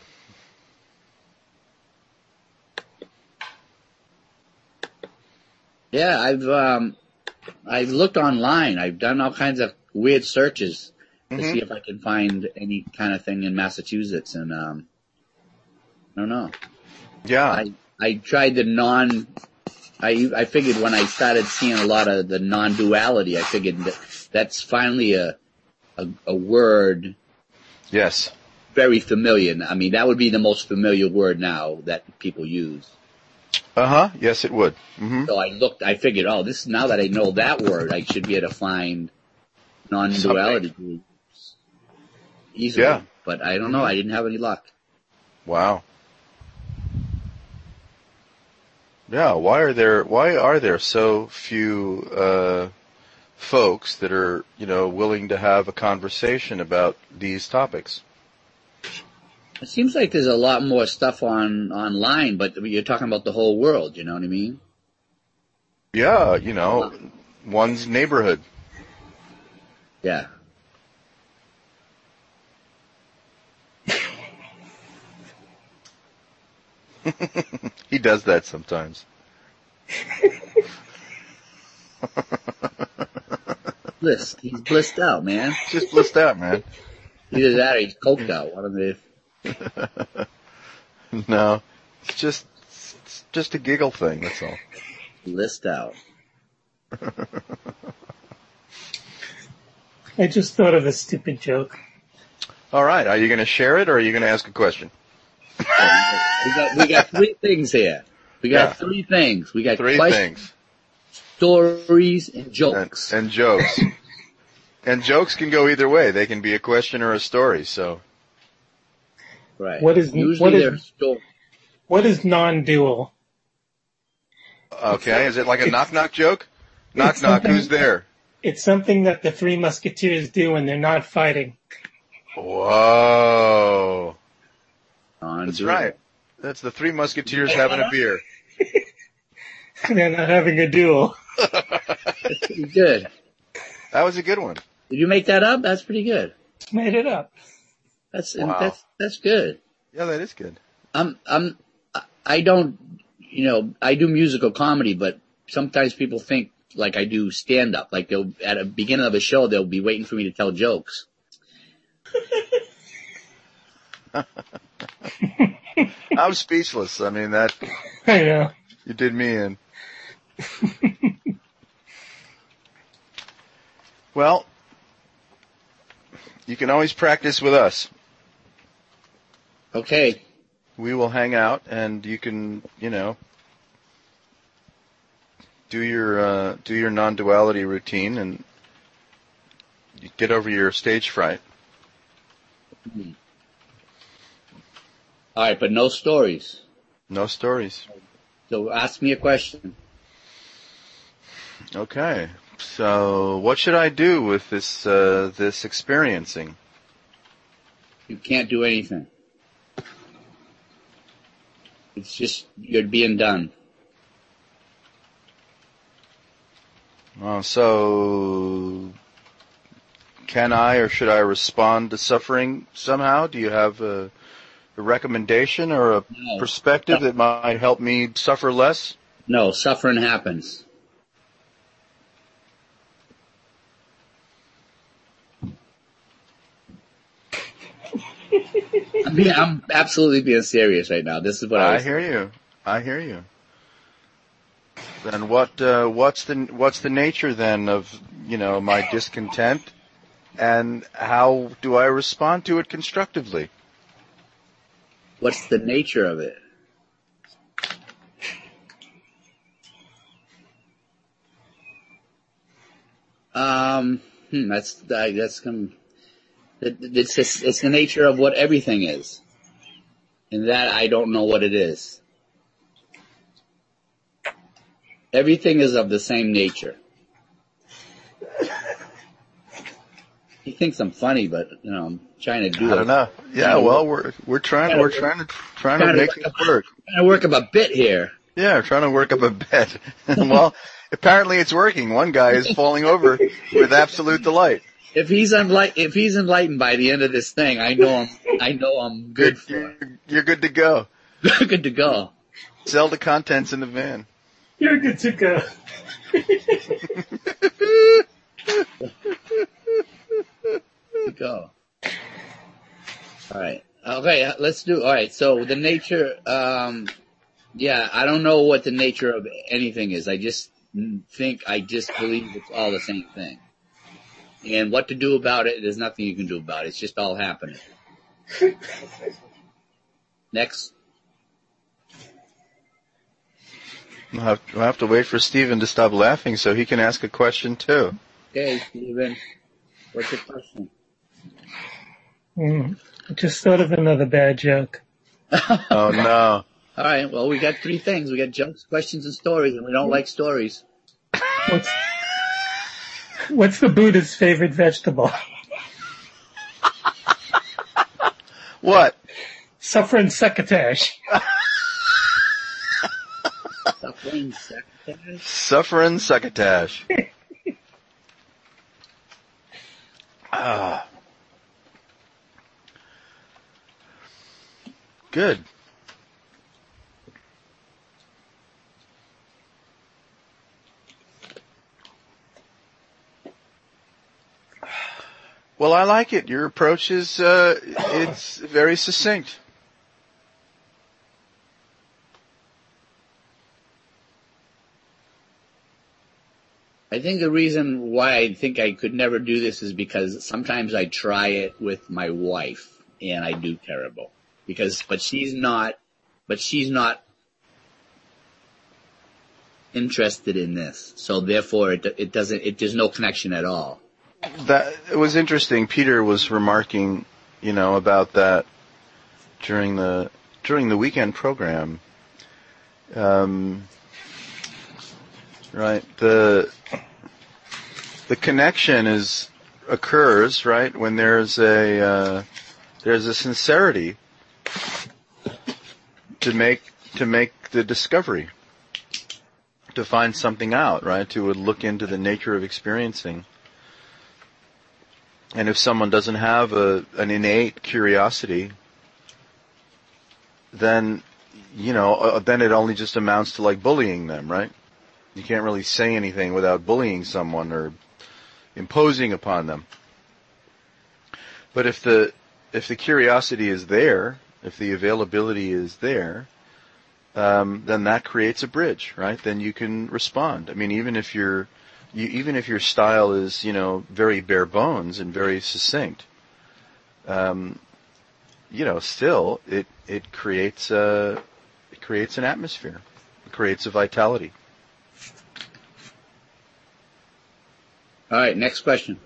Yeah, I've looked online. I've done all kinds of weird searches to see if I can find any kind of thing in Massachusetts, and I don't know. Yeah. I tried the I figured when I started seeing a lot of the non-duality, I figured that's finally a word. Yes. Very familiar. I mean, that would be the most familiar word now that people use. Uh-huh. Yes, it would. Mm-hmm. So I figured, now that I know that word, I should be able to find non-duality groups easily. Yeah. But I don't know. I didn't have any luck. Wow. Yeah, why are there so few folks that are, willing to have a conversation about these topics? It seems like there's a lot more stuff online, but you're talking about the whole world, you know what I mean? Yeah, one's neighborhood. Yeah. He does that sometimes. He's blissed out, man. Just blissed out, man. Either that or he's coked out. One of the... No, it's just a giggle thing, that's all. Blissed out. I just thought of a stupid joke. All right, are you going to share it or are you going to ask a question? We got three things here. We got three things. We got three things. Stories, and jokes. And jokes. And jokes can go either way. They can be a question or a story, so. Right. What is non-dual? Okay, is it like a knock-knock joke? Knock-knock, who's there? It's something that the Three Musketeers do when they're not fighting. Whoa. Non-dual. That's right. That's the Three Musketeers having a beer. They're not having a duel. That's pretty good. That was a good one. Did you make that up? That's pretty good. Made it up. That's good. Yeah, that is good. I don't, I do musical comedy, but sometimes people think like I do stand up. Like at the beginning of a show, they'll be waiting for me to tell jokes. I'm speechless. I mean, I know. You did me in. Well, you can always practice with us. Okay. We will hang out and you can, do your non-duality routine and you get over your stage fright. All right, but no stories. No stories. So ask me a question. Okay. So what should I do with this experiencing? You can't do anything. It's just you're being done. So can I or should I respond to suffering somehow? Do you have a recommendation or a perspective that might help me suffer less? No, suffering happens. I'm absolutely being serious right now. This is what I hear you. I hear you. Then what's the nature then of, my discontent, and how do I respond to it constructively? What's the nature of it? That's It's the nature of what everything is. And that I don't know what it is. Everything is of the same nature. He thinks I'm funny, but I'm trying to do it. I don't know. Yeah, well, we're trying to make it work. Trying to work up a bit here. Yeah, trying to work up a bit. Well, apparently it's working. One guy is falling over with absolute delight. If he's enlightened by the end of this thing, I know I'm good for it. You're good to go. Good to go. Sell the contents in the van. You're good to go. To go. All right. Okay, let's do. All right. So the nature. Yeah, I don't know what the nature of anything is. I just believe it's all the same thing. And what to do about it? There's nothing you can do about it. It's just all happening. Next. We'll have to wait for Stephen to stop laughing so he can ask a question too. Okay, Stephen. What's your question? I just thought of another bad joke. Oh no. All right. Well, we got three things. We got jokes, questions, and stories, and we don't like stories. What's the Buddha's favorite vegetable? What? Suffering succotash. Suffering succotash? Suffering succotash. Good. Well, I like it. Your approach is, it's very succinct. I think the reason why I think I could never do this is because sometimes I try it with my wife and I do terrible. But she's not interested in this. So therefore there's no connection at all. It was interesting. Peter was remarking, about that during the weekend program. Right. The connection occurs, right, when there's a sincerity to make the discovery, to find something out, right, to look into the nature of experiencing. And if someone doesn't have an innate curiosity, then it only just amounts to like bullying them, right? You can't really say anything without bullying someone or imposing upon them. But if the curiosity is there, if the availability is there, then that creates a bridge, right? Then you can respond. I mean, even if your style is, very bare bones and very succinct, still it creates an atmosphere. It creates a vitality. All right, next question.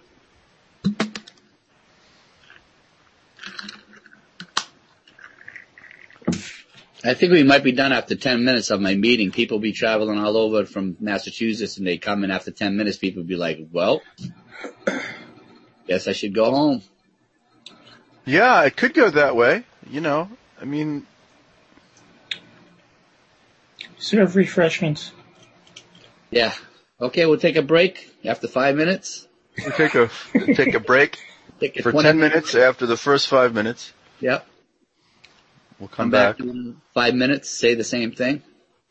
I think we might be done after 10 minutes of my meeting. People be traveling all over from Massachusetts, and they come in after 10 minutes. People be like, well, guess I should go home. Yeah, it could go that way. Serve refreshments. Yeah. Okay, we'll take a break after 5 minutes. We'll take a break for 10 minutes after the first 5 minutes. Yep. We'll come back in 5 minutes, say the same thing.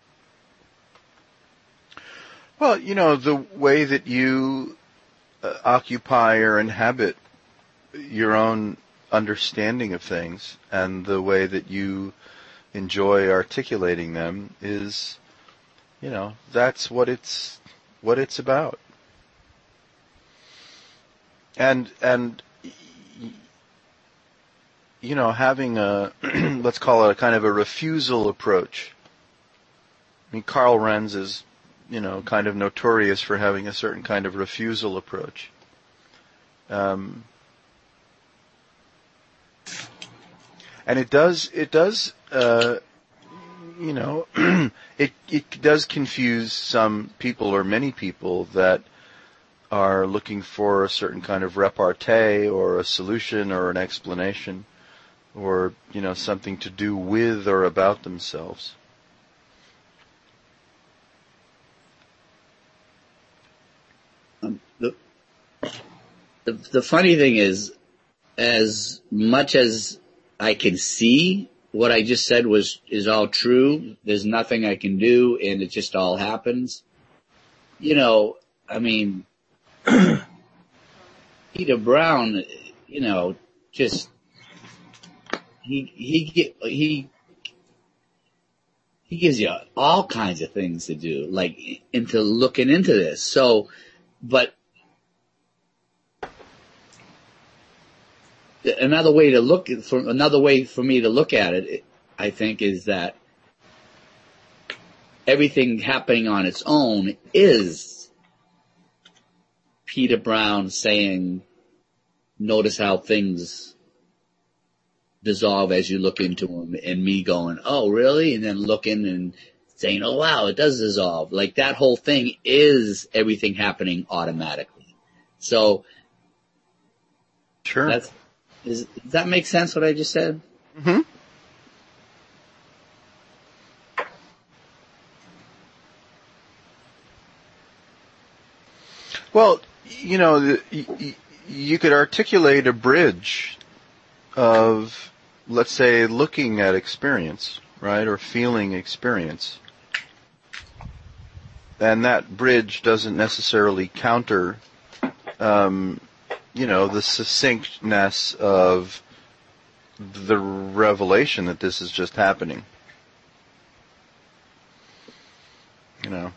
Well, the way that you occupy or inhabit your own understanding of things and the way that you enjoy articulating them is, that's what it's about. And having let's call it a kind of a refusal approach. I mean, Karl Renz is, kind of notorious for having a certain kind of refusal approach. And it does, you know, it does confuse some people or many people that are looking for a certain kind of repartee or a solution or an explanation or, you know, something to do with or about themselves. The funny thing is, as much as I can see what I just said is all true, there's nothing I can do, and it just all happens. You know, I mean, Peter Brown, you know, just he gives you all kinds of things to do, like into looking into this. So, but another way for me to look at it, I think, is that everything happening on its own is Peter Brown saying, notice how things dissolve as you look into them, and me going, oh, really? And then looking and saying, oh, wow, it does dissolve. Like that whole thing is everything happening automatically. So, Sure. does that make sense what I just said? Mm-hmm. Well, you know, you could articulate a bridge of, let's say, looking at experience, right, or feeling experience. And that bridge doesn't necessarily counter, you know, the succinctness of the revelation that this is just happening. You know.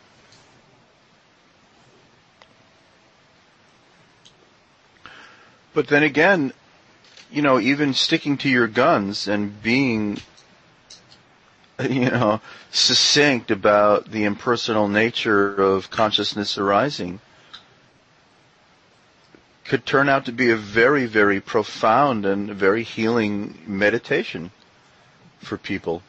But then again, you know, even sticking to your guns and being, you know, succinct about the impersonal nature of consciousness arising could turn out to be a very, very profound and very healing meditation for people.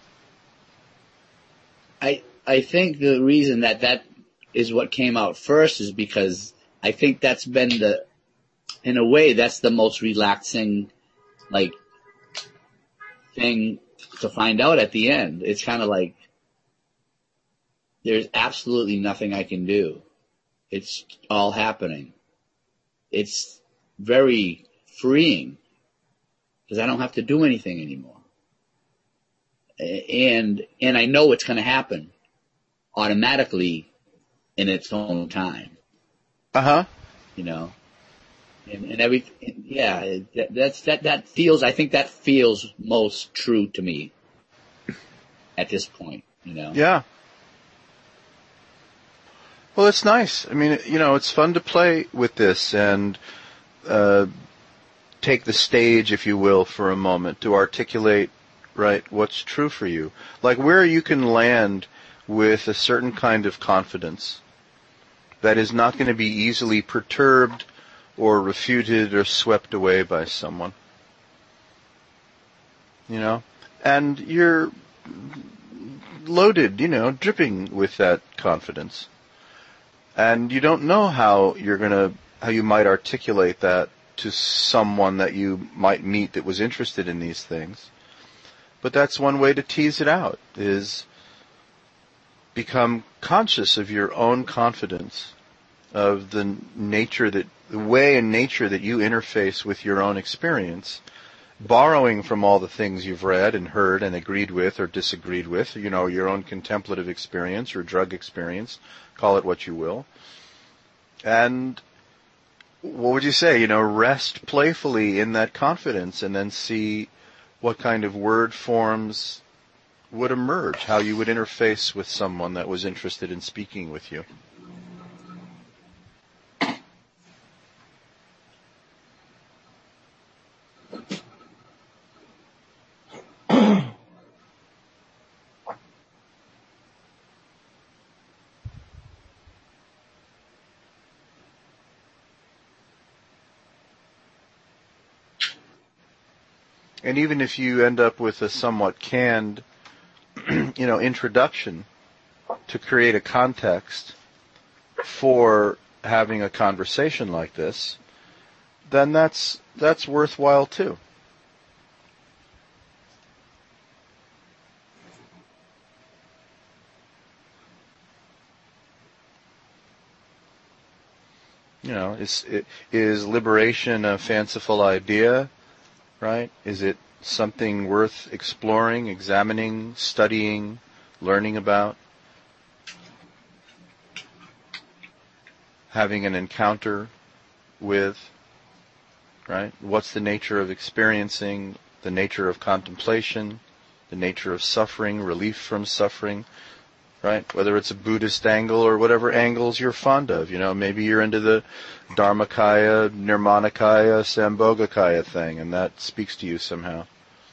I think the reason that is what came out first is because I think that's been in a way, that's the most relaxing, like, thing to find out at the end. It's kind of like, there's absolutely nothing I can do. It's all happening. It's very freeing because I don't have to do anything anymore. And I know it's going to happen automatically in its own time. Uh-huh. You know, and everything, yeah, that feels, I think that feels most true to me at this point, you know. Yeah. Well, it's nice. I mean, you know, it's fun to play with this and take the stage, if you will, for a moment to articulate, right, what's true for you. Like where you can land with a certain kind of confidence that is not going to be easily perturbed or refuted or swept away by someone. You know? And you're loaded, you know, dripping with that confidence. And you don't know how you might articulate that to someone that you might meet that was interested in these things. But that's one way to tease it out, is become conscious of your own confidence, of the way and nature that you interface with your own experience, borrowing from all the things you've read and heard and agreed with or disagreed with, you know, your own contemplative experience or drug experience, call it what you will. And what would you say? You know, rest playfully in that confidence and then see what kind of word forms would emerge, how you would interface with someone that was interested in speaking with you. And even if you end up with a somewhat canned, introduction to create a context for having a conversation like this, then that's worthwhile too. Is liberation a fanciful idea, right? Is it something worth exploring, examining, studying, learning about? Having an encounter with, right? What's the nature of experiencing, the nature of contemplation, the nature of suffering, relief from suffering, right? Whether it's a Buddhist angle or whatever angles you're fond of. Maybe you're into the Dharmakaya, Nirmanakaya, Sambhogakaya thing, and that speaks to you somehow.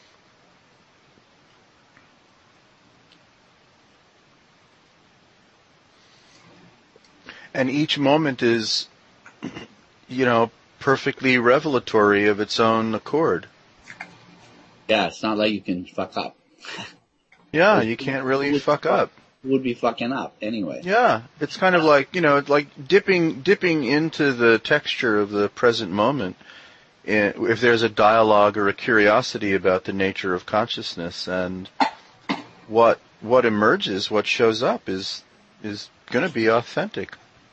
And each moment is, perfectly revelatory of its own accord. Yeah, it's not like you can fuck up. Yeah, you can't really fuck up. Would be fucking up anyway. Yeah, it's kind of like, like dipping into the texture of the present moment. If there's a dialogue or a curiosity about the nature of consciousness, and what emerges, what shows up is going to be authentic.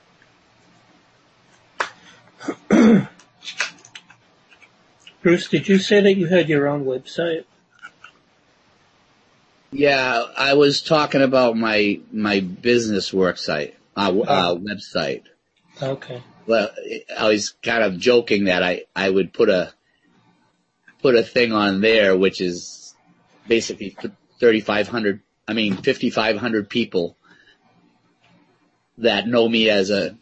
Bruce, did you say that you had your own website? Yeah, I was talking about my business website. Okay. Well, I was kind of joking that I would put a thing on there, which is basically 5,500 people that know me as a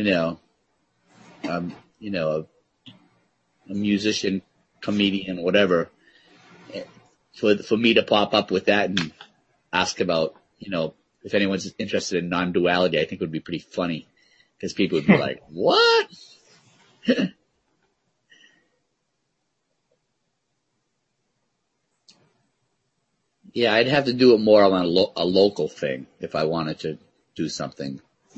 musician, comedian, whatever. For me to pop up with that and ask about, if anyone's interested in non-duality, I think it would be pretty funny, because people would be like, what? Yeah, I'd have to do it more on a local thing if I wanted to do something,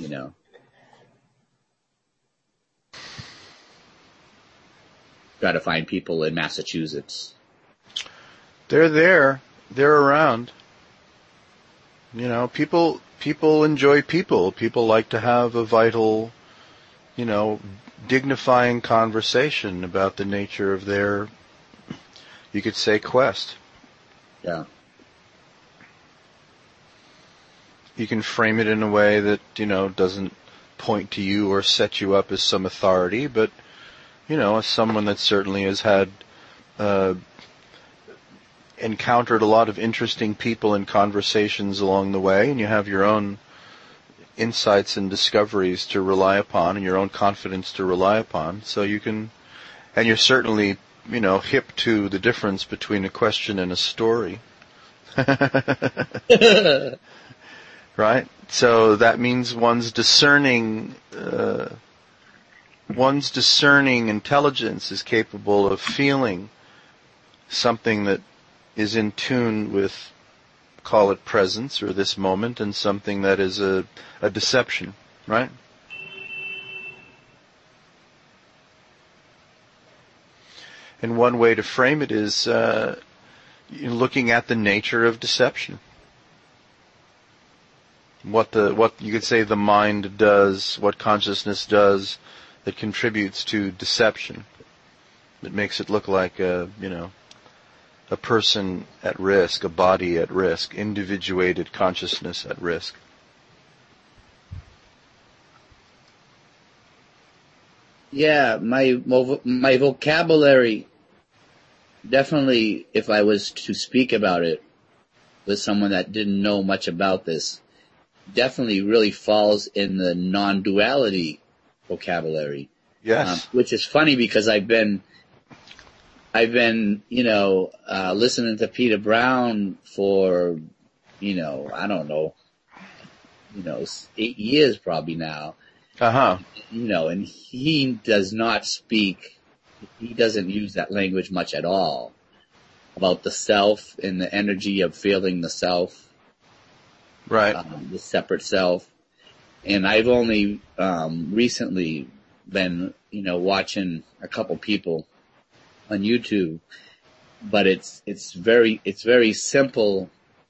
Try to find people in Massachusetts. They're there. They're around. People enjoy people. People like to have a vital, dignifying conversation about the nature of their, you could say, quest. Yeah. You can frame it in a way that, doesn't point to you or set you up as some authority, but, as someone that certainly has had, encountered a lot of interesting people and conversations along the way, and you have your own insights and discoveries to rely upon and your own confidence to rely upon. So you can, and you're certainly, hip to the difference between a question and a story. Right? So that means one's discerning intelligence is capable of feeling something that is in tune with, call it presence or this moment, and something that is a deception, right? And one way to frame it is looking at the nature of deception. What you could say the mind does, what consciousness does, that contributes to deception. That makes it look like a person at risk, a body at risk, individuated consciousness at risk. Yeah, my vocabulary, definitely, if I was to speak about it with someone that didn't know much about this, definitely really falls in the non-duality vocabulary. Yes. Which is funny because I've been, listening to Peter Brown for, I don't know, 8 years probably now. Uh-huh. And he does not speak, he doesn't use that language much at all. about the self and the energy of feeling the self, Right. The separate self. And I've only recently been, watching a couple people on YouTube, but it's very simple.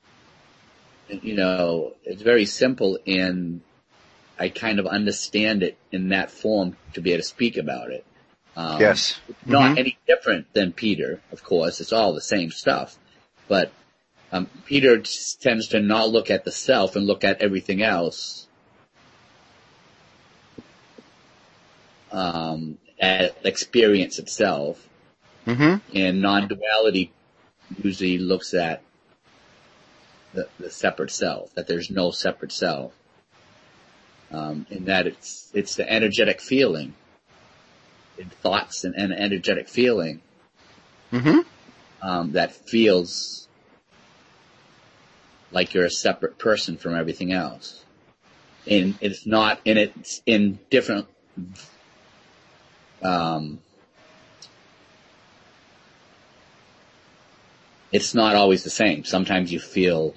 It's very simple, and I kind of understand it in that form to be able to speak about it. Yes. Not any different than Peter, of course. It's all the same stuff. But Peter tends to not look at the self and look at everything else at experience itself. And non-duality usually looks at the separate self, that there's no separate self. And that it's the energetic feeling. In thoughts and energetic feeling, that feels like you're a separate person from everything else, and it's not, and it's in different, it's not always the same. Sometimes you feel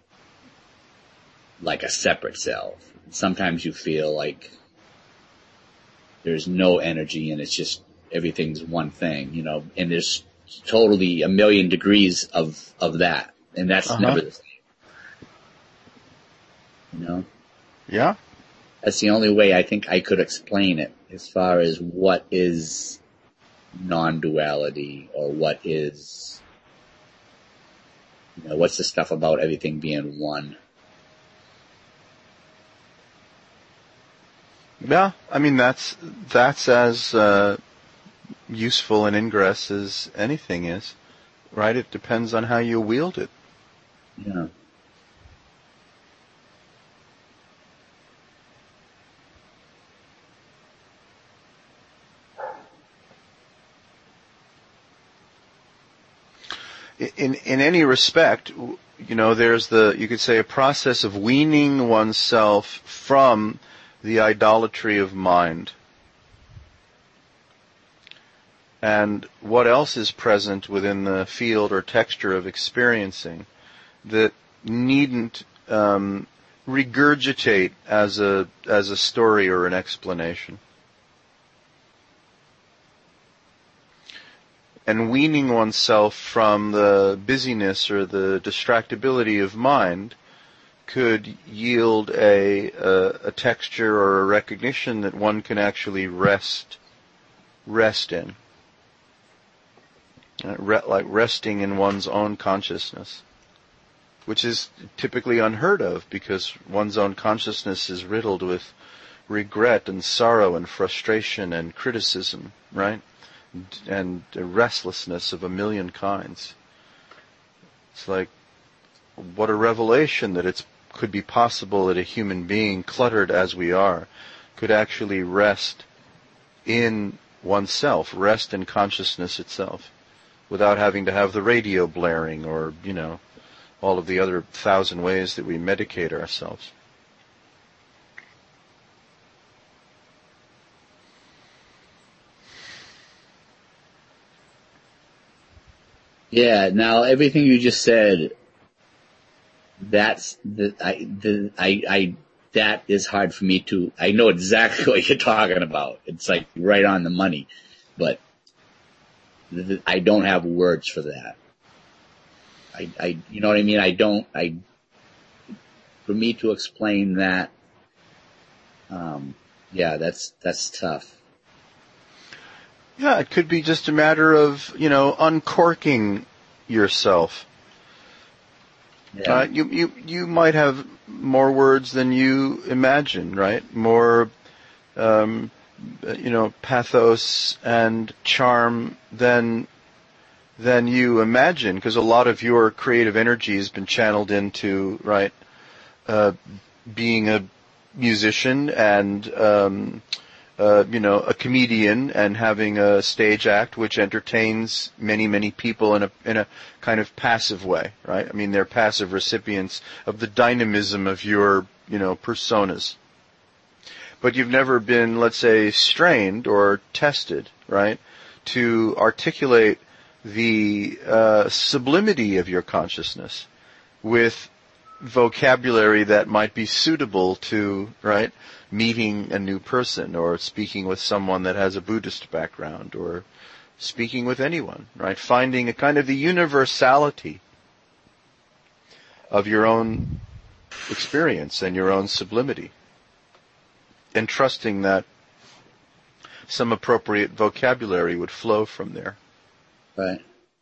like a separate self. Sometimes you feel like there's no energy and it's just everything's one thing, and there's totally a million degrees of that, and that's never the same. Yeah. That's the only way I think I could explain it as far as what is non-duality, or what is, what's the stuff about everything being one. Yeah, I mean that's as useful an ingress as anything is, right? It depends on how you wield it. Yeah. In any respect, there's you could say, a process of weaning oneself from the idolatry of mind. And what else is present within the field or texture of experiencing that needn't regurgitate as a story or an explanation? And weaning oneself from the busyness or the distractibility of mind could yield a texture or a recognition that one can actually rest in. Like resting in one's own consciousness, which is typically unheard of because one's own consciousness is riddled with regret and sorrow and frustration and criticism, right? And the restlessness of a million kinds. It's like, what a revelation that it could be possible that a human being, cluttered as we are, could actually rest in oneself, rest in consciousness itself, without having to have the radio blaring or, all of the other 1,000 ways that we medicate ourselves. Yeah. Now, everything you just said, that is hard for me to. I know exactly what you're talking about. It's like right on the money, but I don't have words for that. You know what I mean? For me to explain that, that's tough. Yeah, it could be just a matter of, uncorking yourself. Yeah. You might have more words than you imagine, right? More, pathos and charm than you imagine, because a lot of your creative energy has been channeled into, right, being a musician and, a comedian and having a stage act which entertains many, many people in a kind of passive way, right? I mean, they're passive recipients of the dynamism of your, personas. But you've never been, let's say, strained or tested, right, to articulate the sublimity of your consciousness with vocabulary that might be suitable to, right, meeting a new person or speaking with someone that has a Buddhist background or speaking with anyone, right? Finding a kind of the universality of your own experience and your own sublimity, and trusting that some appropriate vocabulary would flow from there. Right.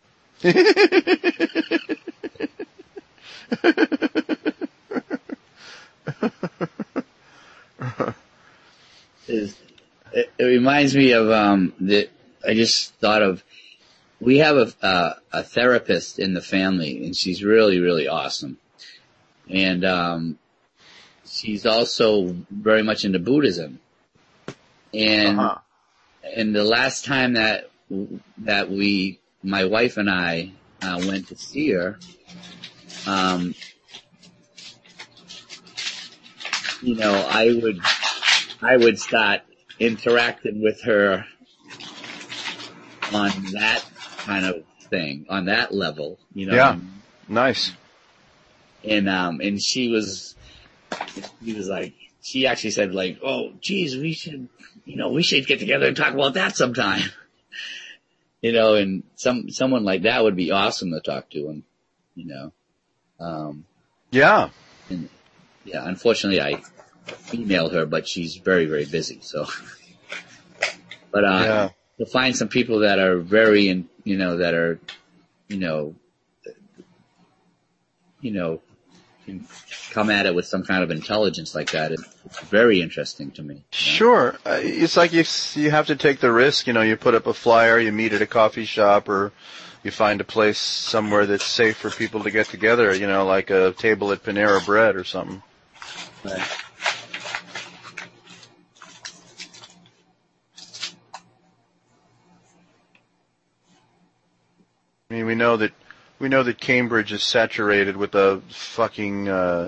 It reminds me of that. I just thought of, we have a therapist in the family, and she's really, really awesome. And she's also very much into Buddhism. And and the last time that my wife and I went to see her, you know, I would start interacting with her on that kind of thing, on that level, you know. Yeah, nice. And she was like, she actually said like, oh, geez, we should get together and talk about that sometime. You know, and someone like that would be awesome to talk to, and you know. Yeah. And yeah, unfortunately I emailed her, but she's very, very busy, so. But Yeah. to find some people that are very, that are, can come at it with some kind of intelligence like that is very interesting to me. Sure. It's like you have to take the risk, you put up a flyer, you meet at a coffee shop, or you find a place somewhere that's safe for people to get together, like a table at Panera Bread or something. Right. I mean, we know that Cambridge is saturated with the fucking,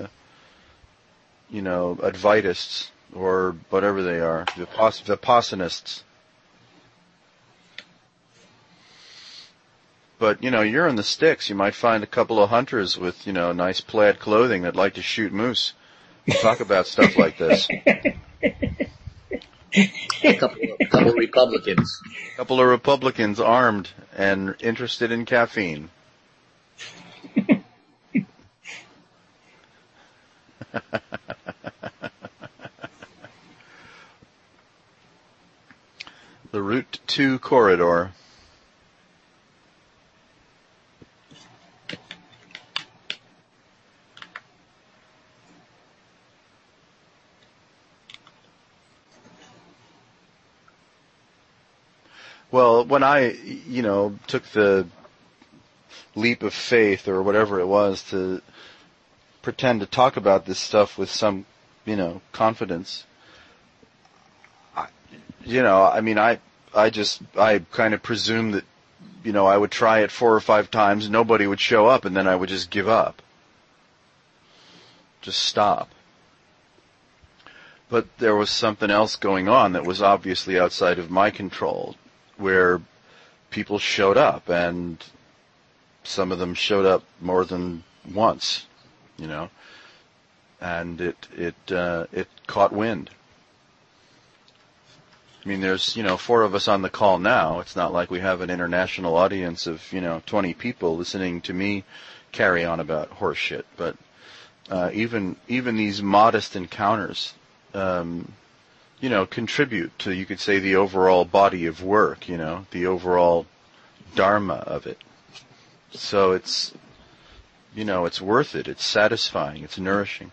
Advaitists, or whatever they are, Vipassanists. But, you're in the sticks. You might find a couple of hunters with, nice plaid clothing that like to shoot moose. Talk about stuff like this. A couple Republicans. A couple of Republicans armed and interested in caffeine. The Route 2 corridor. Well, when I, took the leap of faith or whatever it was to pretend to talk about this stuff with some, confidence, I kind of presumed that, I would try it 4 or 5 times, nobody would show up, and then I would just give up. Just stop. But there was something else going on that was obviously outside of my control, where people showed up, and some of them showed up more than once, and it caught wind. I mean, there's, 4 of us on the call now. It's not like we have an international audience of, 20 people listening to me carry on about horse shit. But even these modest encounters, contribute to, you could say, the overall body of work, the overall dharma of it. So it's, it's worth it. It's satisfying. It's nourishing.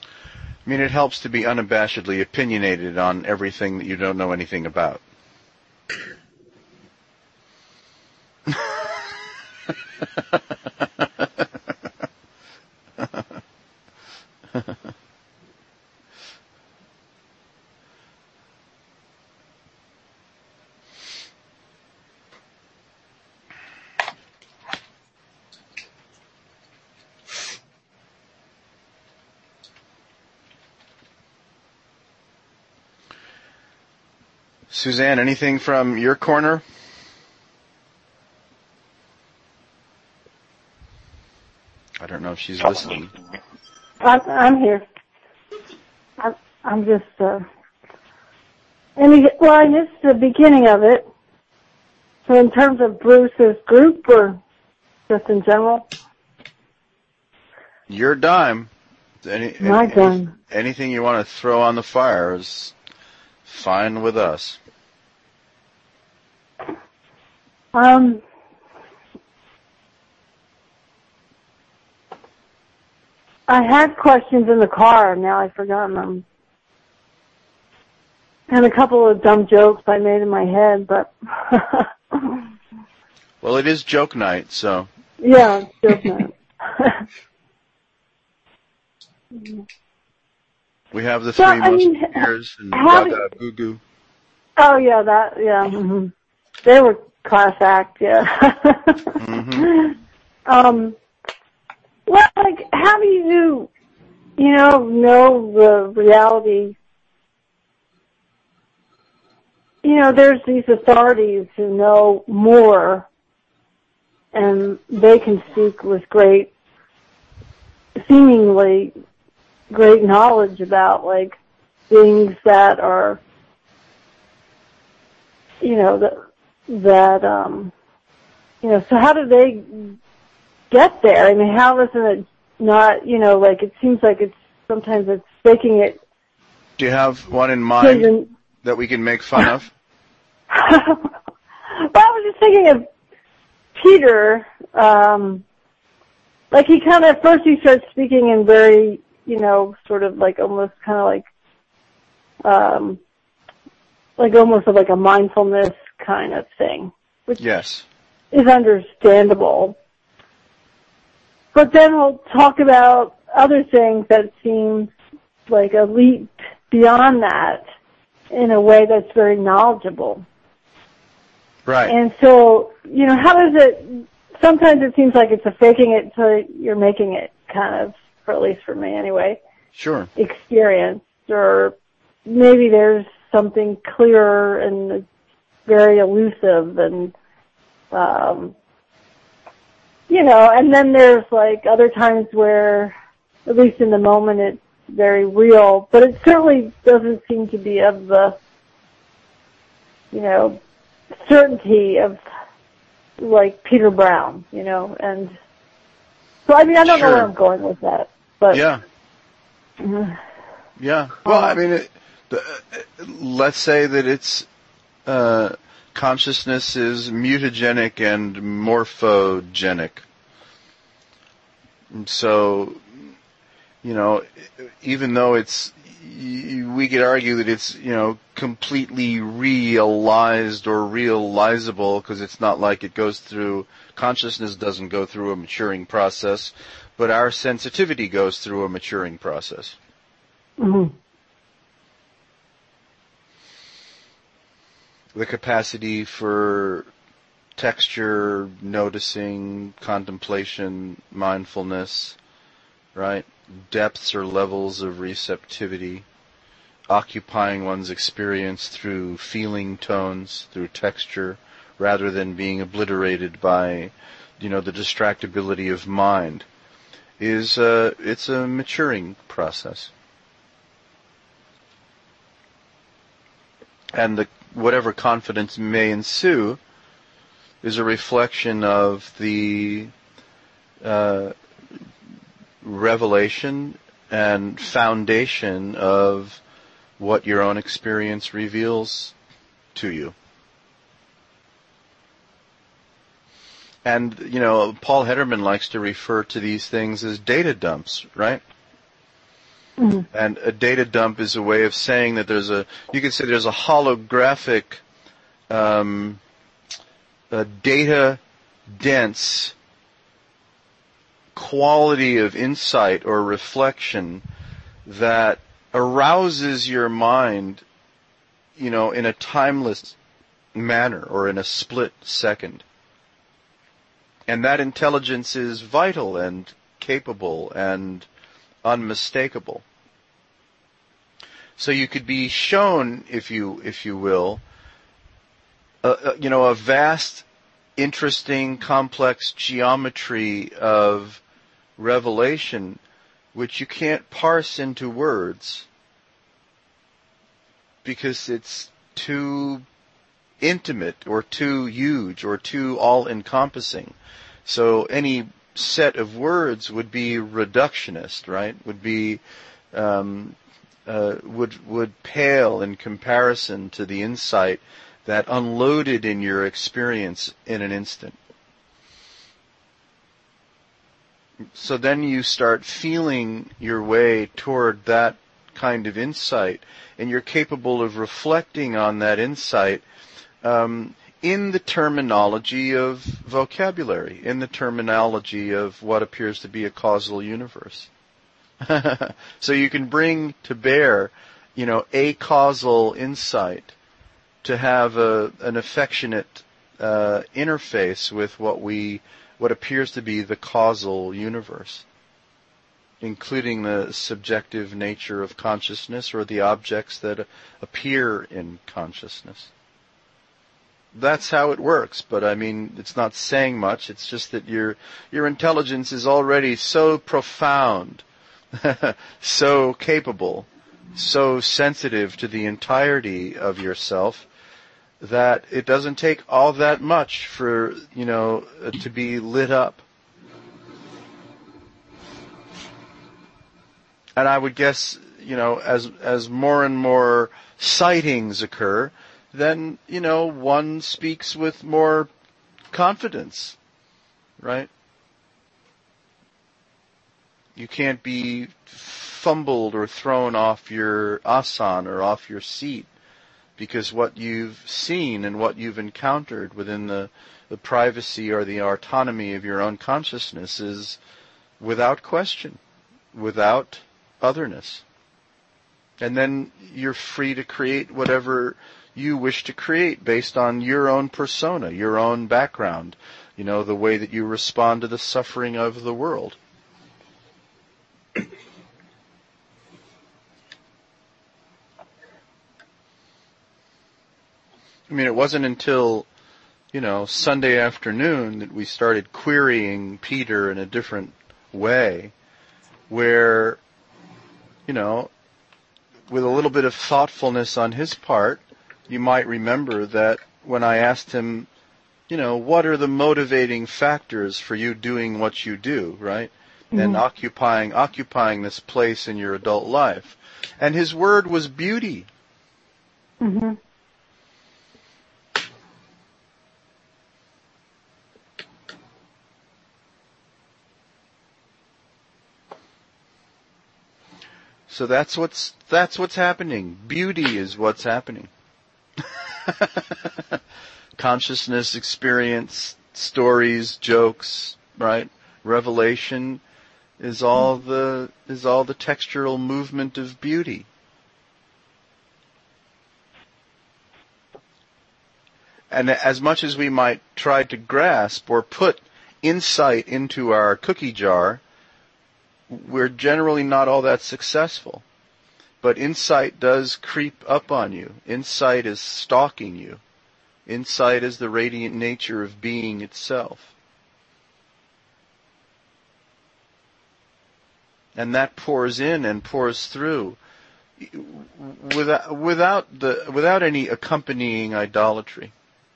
I mean, it helps to be unabashedly opinionated on everything that you don't know anything about. Suzanne, anything from your corner? I don't know if she's listening. I'm here. I'm just, I missed the beginning of it. So in terms of Bruce's group or just in general? Your dime. My dime. Anything you want to throw on the fire is fine with us. I had questions in the car. Now I've forgotten them. And a couple of dumb jokes I made in my head, but... Well, it is joke night, so... Yeah, joke night. We have the three Musketeers and Gaga Goo Goo. Oh, yeah, mm-hmm. They were class act, yeah. Mm-hmm. Well, like, how do you know the reality? You know, there's these authorities who know more, and they can speak with seemingly great knowledge about, like, things that are, so how do they get there? I mean, how isn't it not, like, it seems like sometimes it's faking it. Do you have one in mind that we can make fun of? Well, I was just thinking of Peter, like he first he starts speaking in very, sort of like almost kind of like almost like a mindfulness kind of thing, which yes, is understandable. But then we'll talk about other things that seem like a leap beyond that in a way that's very knowledgeable. Right. And so, how does it, sometimes it seems like it's a faking it till you're making it kind of, or at least for me anyway. Sure. Experience, or maybe there's something clearer and very elusive and, and then there's like other times where, at least in the moment, it's very real, but it certainly doesn't seem to be of the, certainty of like Peter Brown, and so I mean I don't know where I'm going with that, but yeah. Yeah. Well, I mean, let's say that it's consciousness is mutagenic and morphogenic. And so, even though we could argue that it's, completely realized or realizable, because it's not like it goes through, consciousness doesn't go through a maturing process, but our sensitivity goes through a maturing process. Mm-hmm. The capacity for texture, noticing, contemplation, mindfulness, right? Depths or levels of receptivity, occupying one's experience through feeling tones, through texture, rather than being obliterated by, the distractibility of mind, it's a maturing process. And whatever confidence may ensue is a reflection of the revelation and foundation of what your own experience reveals to you. And, Paul Hederman likes to refer to these things as data dumps, right? Mm-hmm. And a data dump is a way of saying that you could say there's a holographic, a data dense quality of insight or reflection that arouses your mind, in a timeless manner or in a split second. And that intelligence is vital and capable and unmistakable. So you could be shown, if you will, a vast, interesting, complex geometry of revelation which you can't parse into words because it's too intimate or too huge or too all-encompassing. So any set of words would be reductionist, right? Would be would pale in comparison to the insight that unloaded in your experience in an instant. So then you start feeling your way toward that kind of insight, and you're capable of reflecting on that insight in the terminology of vocabulary, in the terminology of what appears to be a causal universe. So you can bring to bear, a causal insight to have an affectionate interface with what appears to be the causal universe, including the subjective nature of consciousness or the objects that appear in consciousness. That's how it works, but it's not saying much. It's just that your intelligence is already so profound, so capable, so sensitive to the entirety of yourself that it doesn't take all that much for, to be lit up. And I would guess, as more and more sightings occur, then, one speaks with more confidence, right? You can't be fumbled or thrown off your asan or off your seat because what you've seen and what you've encountered within the privacy or the autonomy of your own consciousness is without question, without otherness. And then you're free to create whatever you wish to create based on your own persona, your own background, the way that you respond to the suffering of the world. It wasn't until, Sunday afternoon that we started querying Peter in a different way, where, with a little bit of thoughtfulness on his part, you might remember that when I asked him, what are the motivating factors for you doing what you do, right? Mm-hmm. And occupying this place in your adult life. And his word was beauty. Mm-hmm. So that's what's happening. Beauty is what's happening. Consciousness, experience, stories, jokes, right? Revelation is all the textural movement of beauty. And as much as we might try to grasp or put insight into our cookie jar, we're generally not all that successful. But insight does creep up on you. Insight is stalking you. Insight is the radiant nature of being itself. And that pours in and pours through without any accompanying idolatry.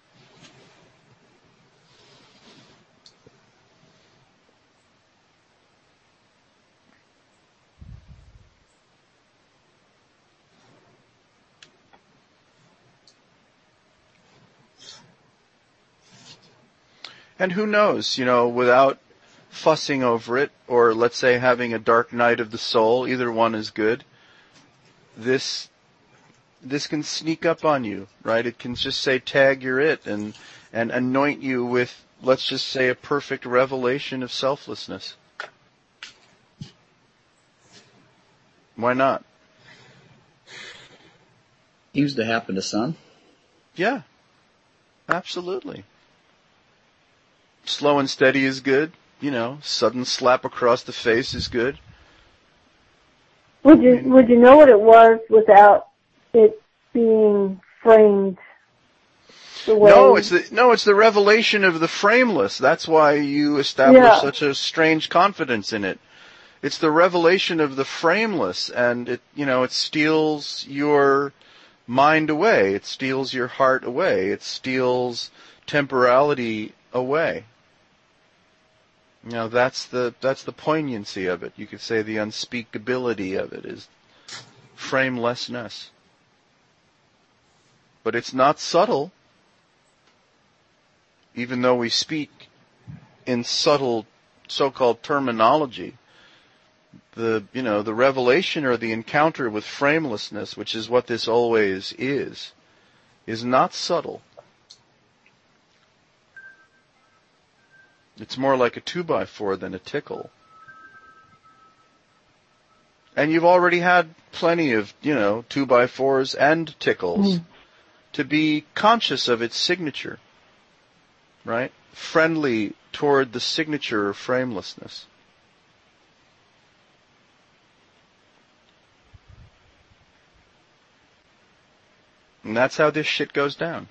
And who knows, without fussing over it, or let's say having a dark night of the soul, either one is good, this can sneak up on you, right? It can just say, tag you're it, and anoint you with, let's just say, a perfect revelation of selflessness. Why not? Seems to happen to some. Yeah, absolutely. Slow and steady is good. Sudden slap across the face is good. Would you know what it was without it being framed the way? No, it's the revelation of the frameless. That's why you establish such a strange confidence in it. It's the revelation of the frameless, and it steals your mind away. It steals your heart away. It steals temporality away. That's the poignancy of it. You could say the unspeakability of it is framelessness. But it's not subtle. Even though we speak in subtle so-called terminology, the revelation or the encounter with framelessness, which is what this always is not subtle. It's more like a 2x4 than a tickle. And you've already had plenty of, 2x4s and tickles to be conscious of its signature, right? Friendly toward the signature of framelessness. And that's how this shit goes down.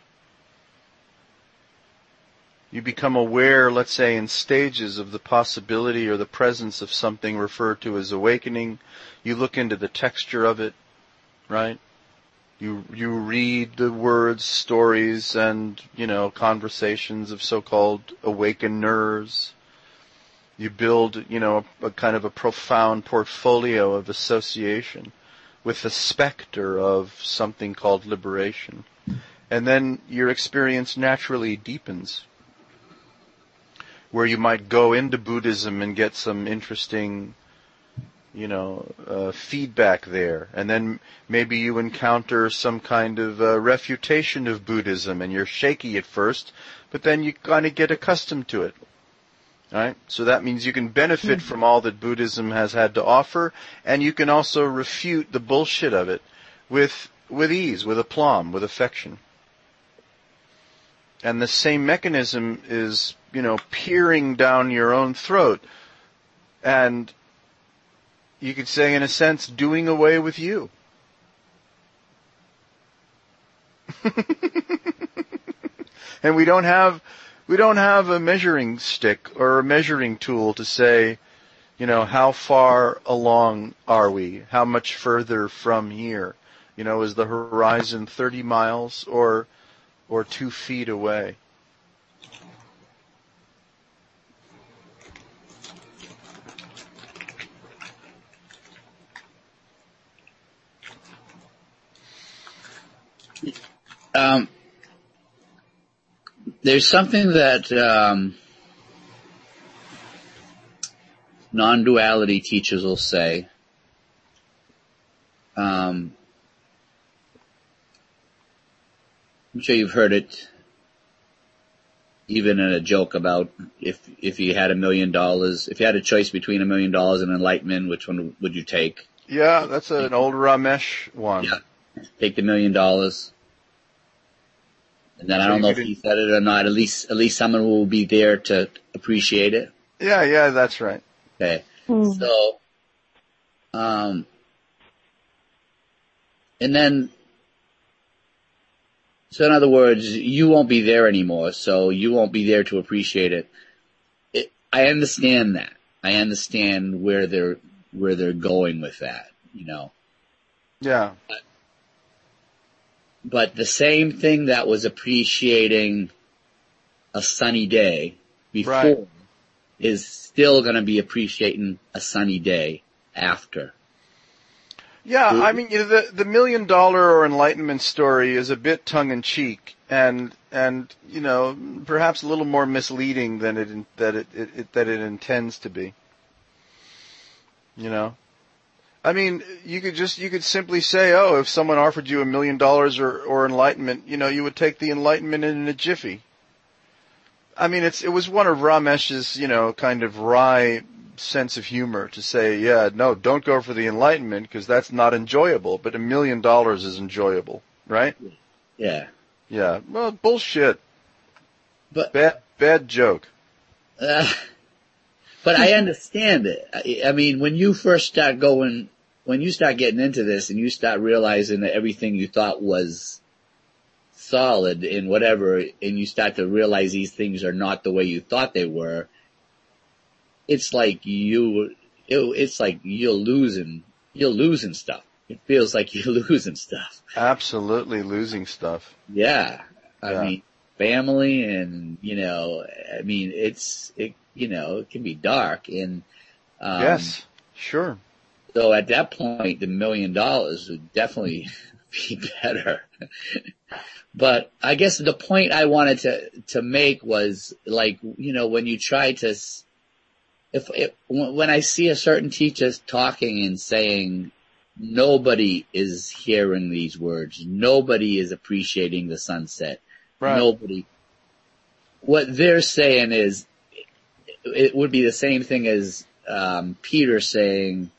You become aware, let's say, in stages of the possibility or the presence of something referred to as awakening. You look into the texture of it, right? You read the words, stories, and, conversations of so-called awakeners. You build, a kind of a profound portfolio of association with the specter of something called liberation. And then your experience naturally deepens, where you might go into Buddhism and get some interesting, feedback there. And then maybe you encounter some kind of refutation of Buddhism, and you're shaky at first, but then you kind of get accustomed to it. Right? So that means you can benefit from all that Buddhism has had to offer, and you can also refute the bullshit of it with ease, with aplomb, with affection. And the same mechanism is, peering down your own throat, and you could say, in a sense, doing away with you. And we don't have a measuring stick or a measuring tool to say, how far along are we? How much further from here? Is the horizon 30 miles or 2 feet away? There's something that non-duality teachers will say. I'm sure you've heard it, even in a joke about if you had $1 million, if you had a choice between $1 million and enlightenment, which one would you take? Yeah, that's an old Ramesh one. Yeah, take the $1 million. And then I don't know if he said it or not. At least someone will be there to appreciate it. Yeah, that's right. Okay. So, and then, so in other words, you won't be there anymore, so you won't be there to appreciate it. I understand that. I understand where they're going with that, Yeah. But the same thing that was appreciating a sunny day before is still going to be appreciating a sunny day after. Yeah, I mean, the $1 million or enlightenment story is a bit tongue-in-cheek and perhaps a little more misleading than it intends to be. I mean, you could simply say, if someone offered you $1 million or enlightenment, you would take the enlightenment in a jiffy. I mean, it was one of Ramesh's, kind of wry sense of humor to say, yeah, no, don't go for the Enlightenment because that's not enjoyable, but $1 million is enjoyable, right? Yeah. Yeah. Well, bullshit. But Bad joke. but I understand it. I mean, when you start getting into this and you start realizing that everything you thought was solid and whatever, and you start to realize these things are not the way you thought they were, it's like you're losing stuff. It feels like you're losing stuff. Absolutely losing stuff. Yeah. I Yeah. mean, family and, it can be dark and, Yes, sure. so at that point, the $1 million would definitely be better. But I guess the point I wanted to make was like, when you try to, when I see a certain teacher talking and saying, nobody is hearing these words, nobody is appreciating the sunset, Right. nobody, what they're saying is, it would be the same thing as, Peter saying,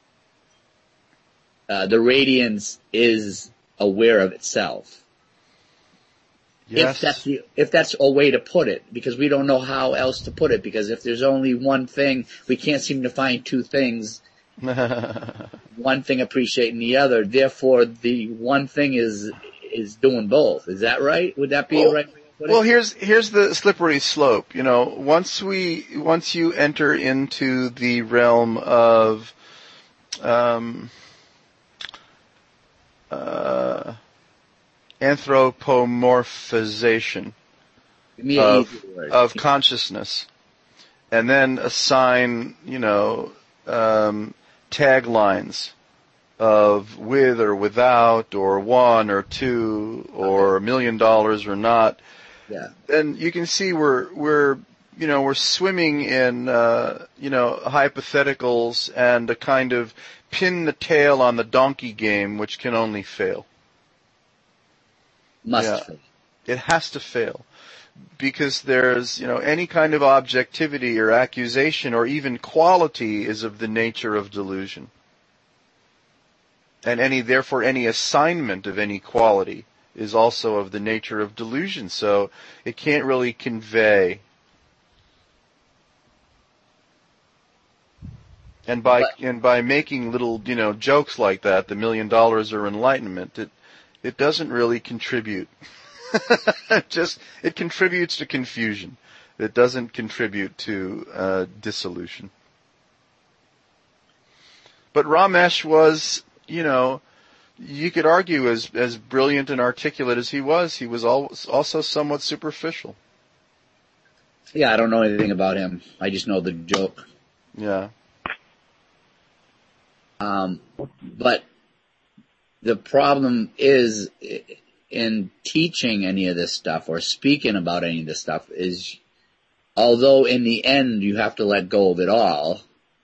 the radiance is aware of itself. Yes. If that's a way to put it, because we don't know how else to put it, because if there's only one thing, we can't seem to find two things, one thing appreciating the other, therefore the one thing is doing both. Is that right? Would that be the right way to put it? Well, here's the slippery slope. Once you enter into the realm of, anthropomorphization of consciousness, and then assign, taglines of with or without, or one or two, or $1 million or not. Yeah. Then you can see we're swimming in, hypotheticals and a kind of pin the tail on the donkey game, which can only fail. Fail. It has to fail. Because there's, any kind of objectivity or accusation or even quality is of the nature of delusion. And therefore any assignment of any quality is also of the nature of delusion. So it can't really convey. And by making little, jokes like that, the $1 million or enlightenment, it doesn't really contribute. It contributes to confusion. It doesn't contribute to dissolution. But Ramesh was, you could argue as brilliant and articulate as he was also somewhat superficial. Yeah, I don't know anything about him. I just know the joke. Yeah. But the problem is in teaching any of this stuff or speaking about any of this stuff is, although in the end you have to let go of it all,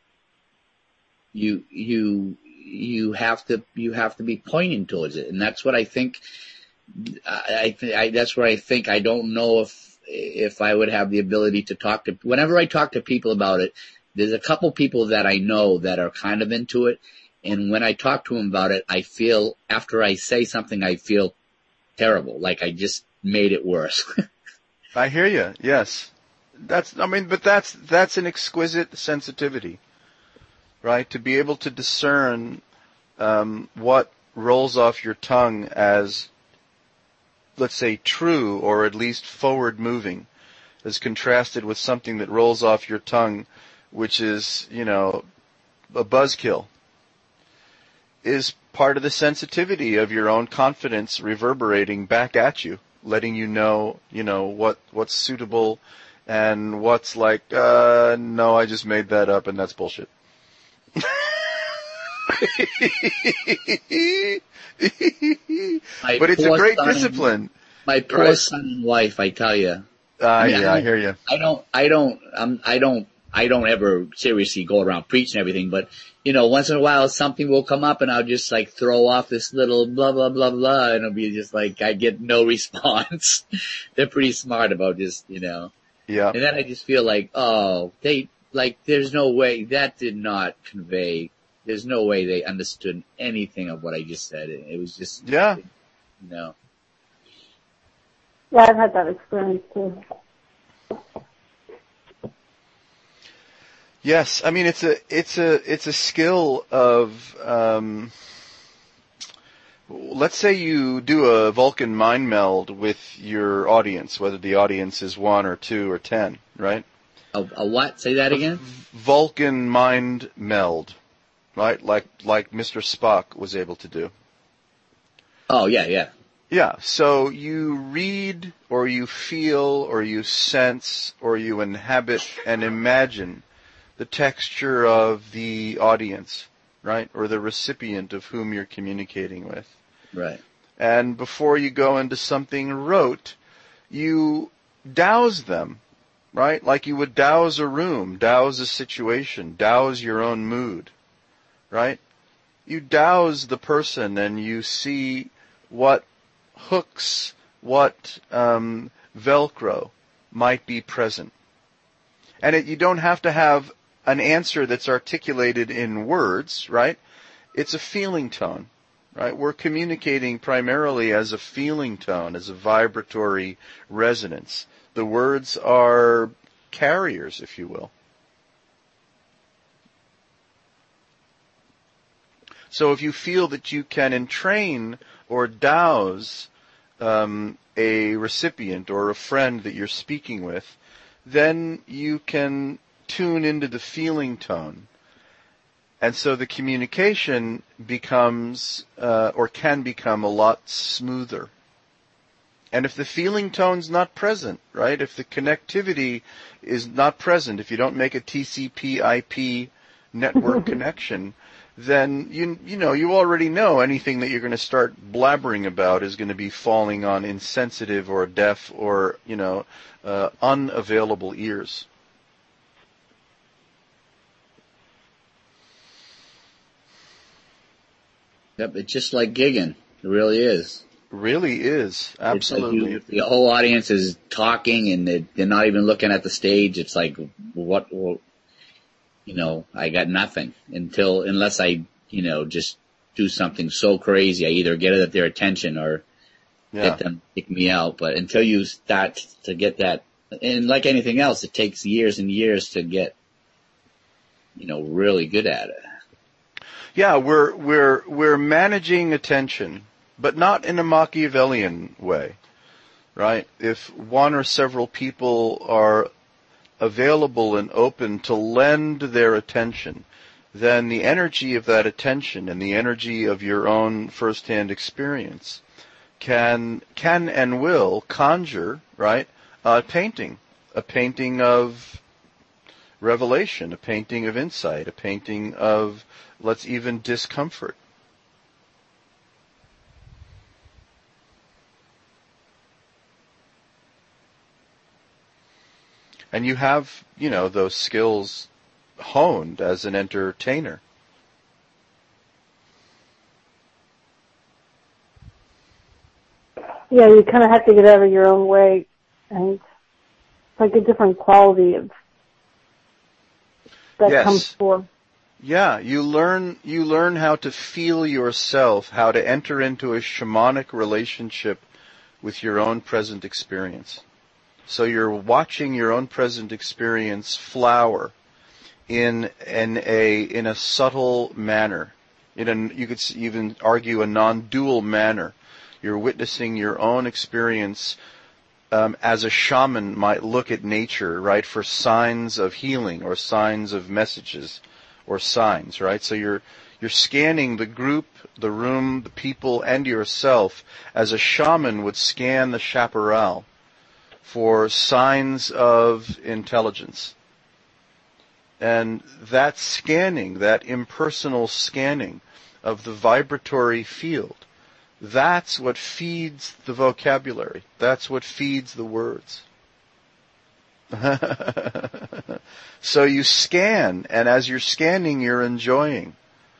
you have to be pointing towards it. And that's what I think, that's where I think I don't know if I would have the ability to talk to, whenever I talk to people about it, there's a couple people that I know that are kind of into it. And when I talk to them about it, I feel, after I say something, I feel terrible. Like I just made it worse. I hear you. Yes. That's an exquisite sensitivity, right? To be able to discern, what rolls off your tongue as, let's say, true or at least forward moving, as contrasted with something that rolls off your tongue, which is, a buzzkill, is part of the sensitivity of your own confidence reverberating back at you, letting you know, what's suitable and what's like, no, I just made that up and that's bullshit. But it's a great discipline. My poor son and wife, I tell you. I hear you. I don't ever seriously go around preaching everything, but once in a while something will come up and I'll just like throw off this little blah, blah, blah, blah, and it'll be just like I get no response. They're pretty smart about just, Yeah. And then I just feel like, oh, they like, there's no way, that did not convey, there's no way they understood anything of what I just said. It was just, Yeah. no. Yeah, I've had that experience too. Yes, I mean it's a skill of let's say you do a Vulcan mind meld with your audience, whether the audience is 1 or 2 or 10, right? A what? Say that again? Vulcan mind meld, right? Like Mr. Spock was able to do. Oh, yeah. Yeah, so you read or you feel or you sense or you inhabit and imagine the texture of the audience, right? Or the recipient of whom you're communicating with. Right. And before you go into something rote, you douse them, right? Like you would douse a room, douse a situation, douse your own mood, right? You douse the person and you see what hooks, what Velcro might be present. And you don't have to have an answer that's articulated in words, right? It's a feeling tone, right? We're communicating primarily as a feeling tone, as a vibratory resonance. The words are carriers, if you will. So if you feel that you can entrain or douse a recipient or a friend that you're speaking with, then you can tune into the feeling tone. And so the communication becomes, or can become, a lot smoother. And if the feeling tone's not present, right, if the connectivity is not present, if you don't make a TCP/IP network connection, then you already know anything that you're going to start blabbering about is going to be falling on insensitive or deaf or, unavailable ears. Yep, it's just like gigging. It really is. Really is. Absolutely. It's like the whole audience is talking and they're not even looking at the stage. It's like, what, I got nothing unless I, just do something so crazy. I either get their attention or get them to kick me out. But until you start to get that, and like anything else, it takes years and years to get, really good at it. Yeah, we're managing attention, but not in a Machiavellian way, right? If one or several people are available and open to lend their attention, then the energy of that attention and the energy of your own first-hand experience can and will conjure, right, a painting of revelation, a painting of insight, a painting of, let's even, discomfort. And you have, those skills honed as an entertainer. Yeah, you kind of have to get out of your own way, and it's like a different quality of that comes forth. Yeah, you learn how to feel yourself, how to enter into a shamanic relationship with your own present experience. So you're watching your own present experience flower in a subtle manner. You could even argue a non-dual manner. You're witnessing your own experience as a shaman might look at nature, right, for signs of healing or signs of messages or signs, right? So you're scanning the group, the room, the people, and yourself as a shaman would scan the chaparral for signs of intelligence. And that scanning, that impersonal scanning of the vibratory field, that's what feeds the vocabulary. That's what feeds the words. So you scan, and as you're scanning, you're enjoying.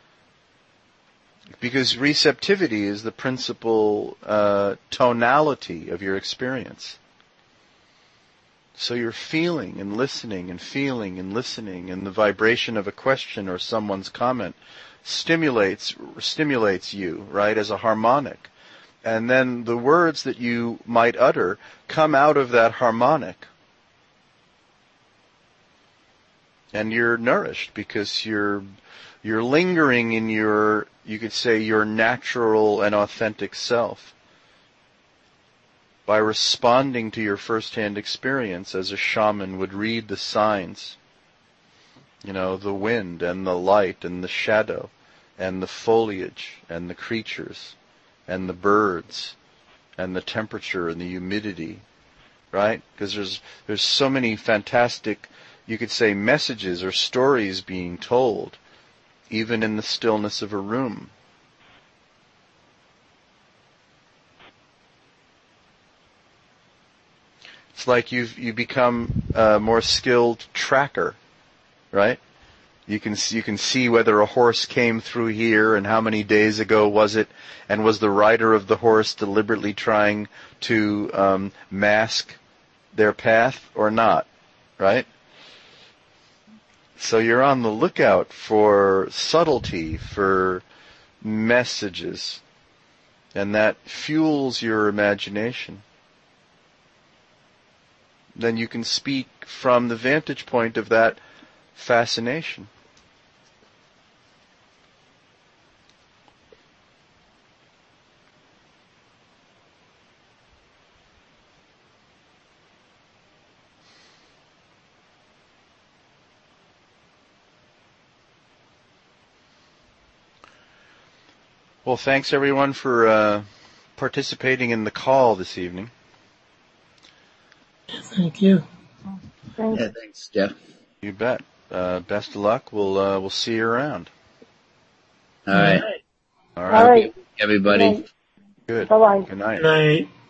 Because receptivity is the principal tonality of your experience. So you're feeling and listening and feeling and listening, and the vibration of a question or someone's comment stimulates you, right, as a harmonic. And then the words that you might utter come out of that harmonic. And you're nourished because you're lingering in your, you could say, your natural and authentic self by responding to your first-hand experience as a shaman would read the signs. You know, the wind and the light and the shadow and the foliage and the creatures and the birds and the temperature and the humidity, right? Because there's so many fantastic, you could say, messages or stories being told, even in the stillness of a room. It's like you become a more skilled tracker, right? You can see whether a horse came through here and how many days ago was it, and was the rider of the horse deliberately trying to mask their path or not, right? So you're on the lookout for subtlety, for messages, and that fuels your imagination. Then you can speak from the vantage point of that fascination. Well, thanks everyone for participating in the call this evening. Thank you. Yeah, thanks, Jeff. You bet. Best of luck. We'll see you around. All right. All All right. right. Everybody. Good. Bye-bye. Good night. Good night.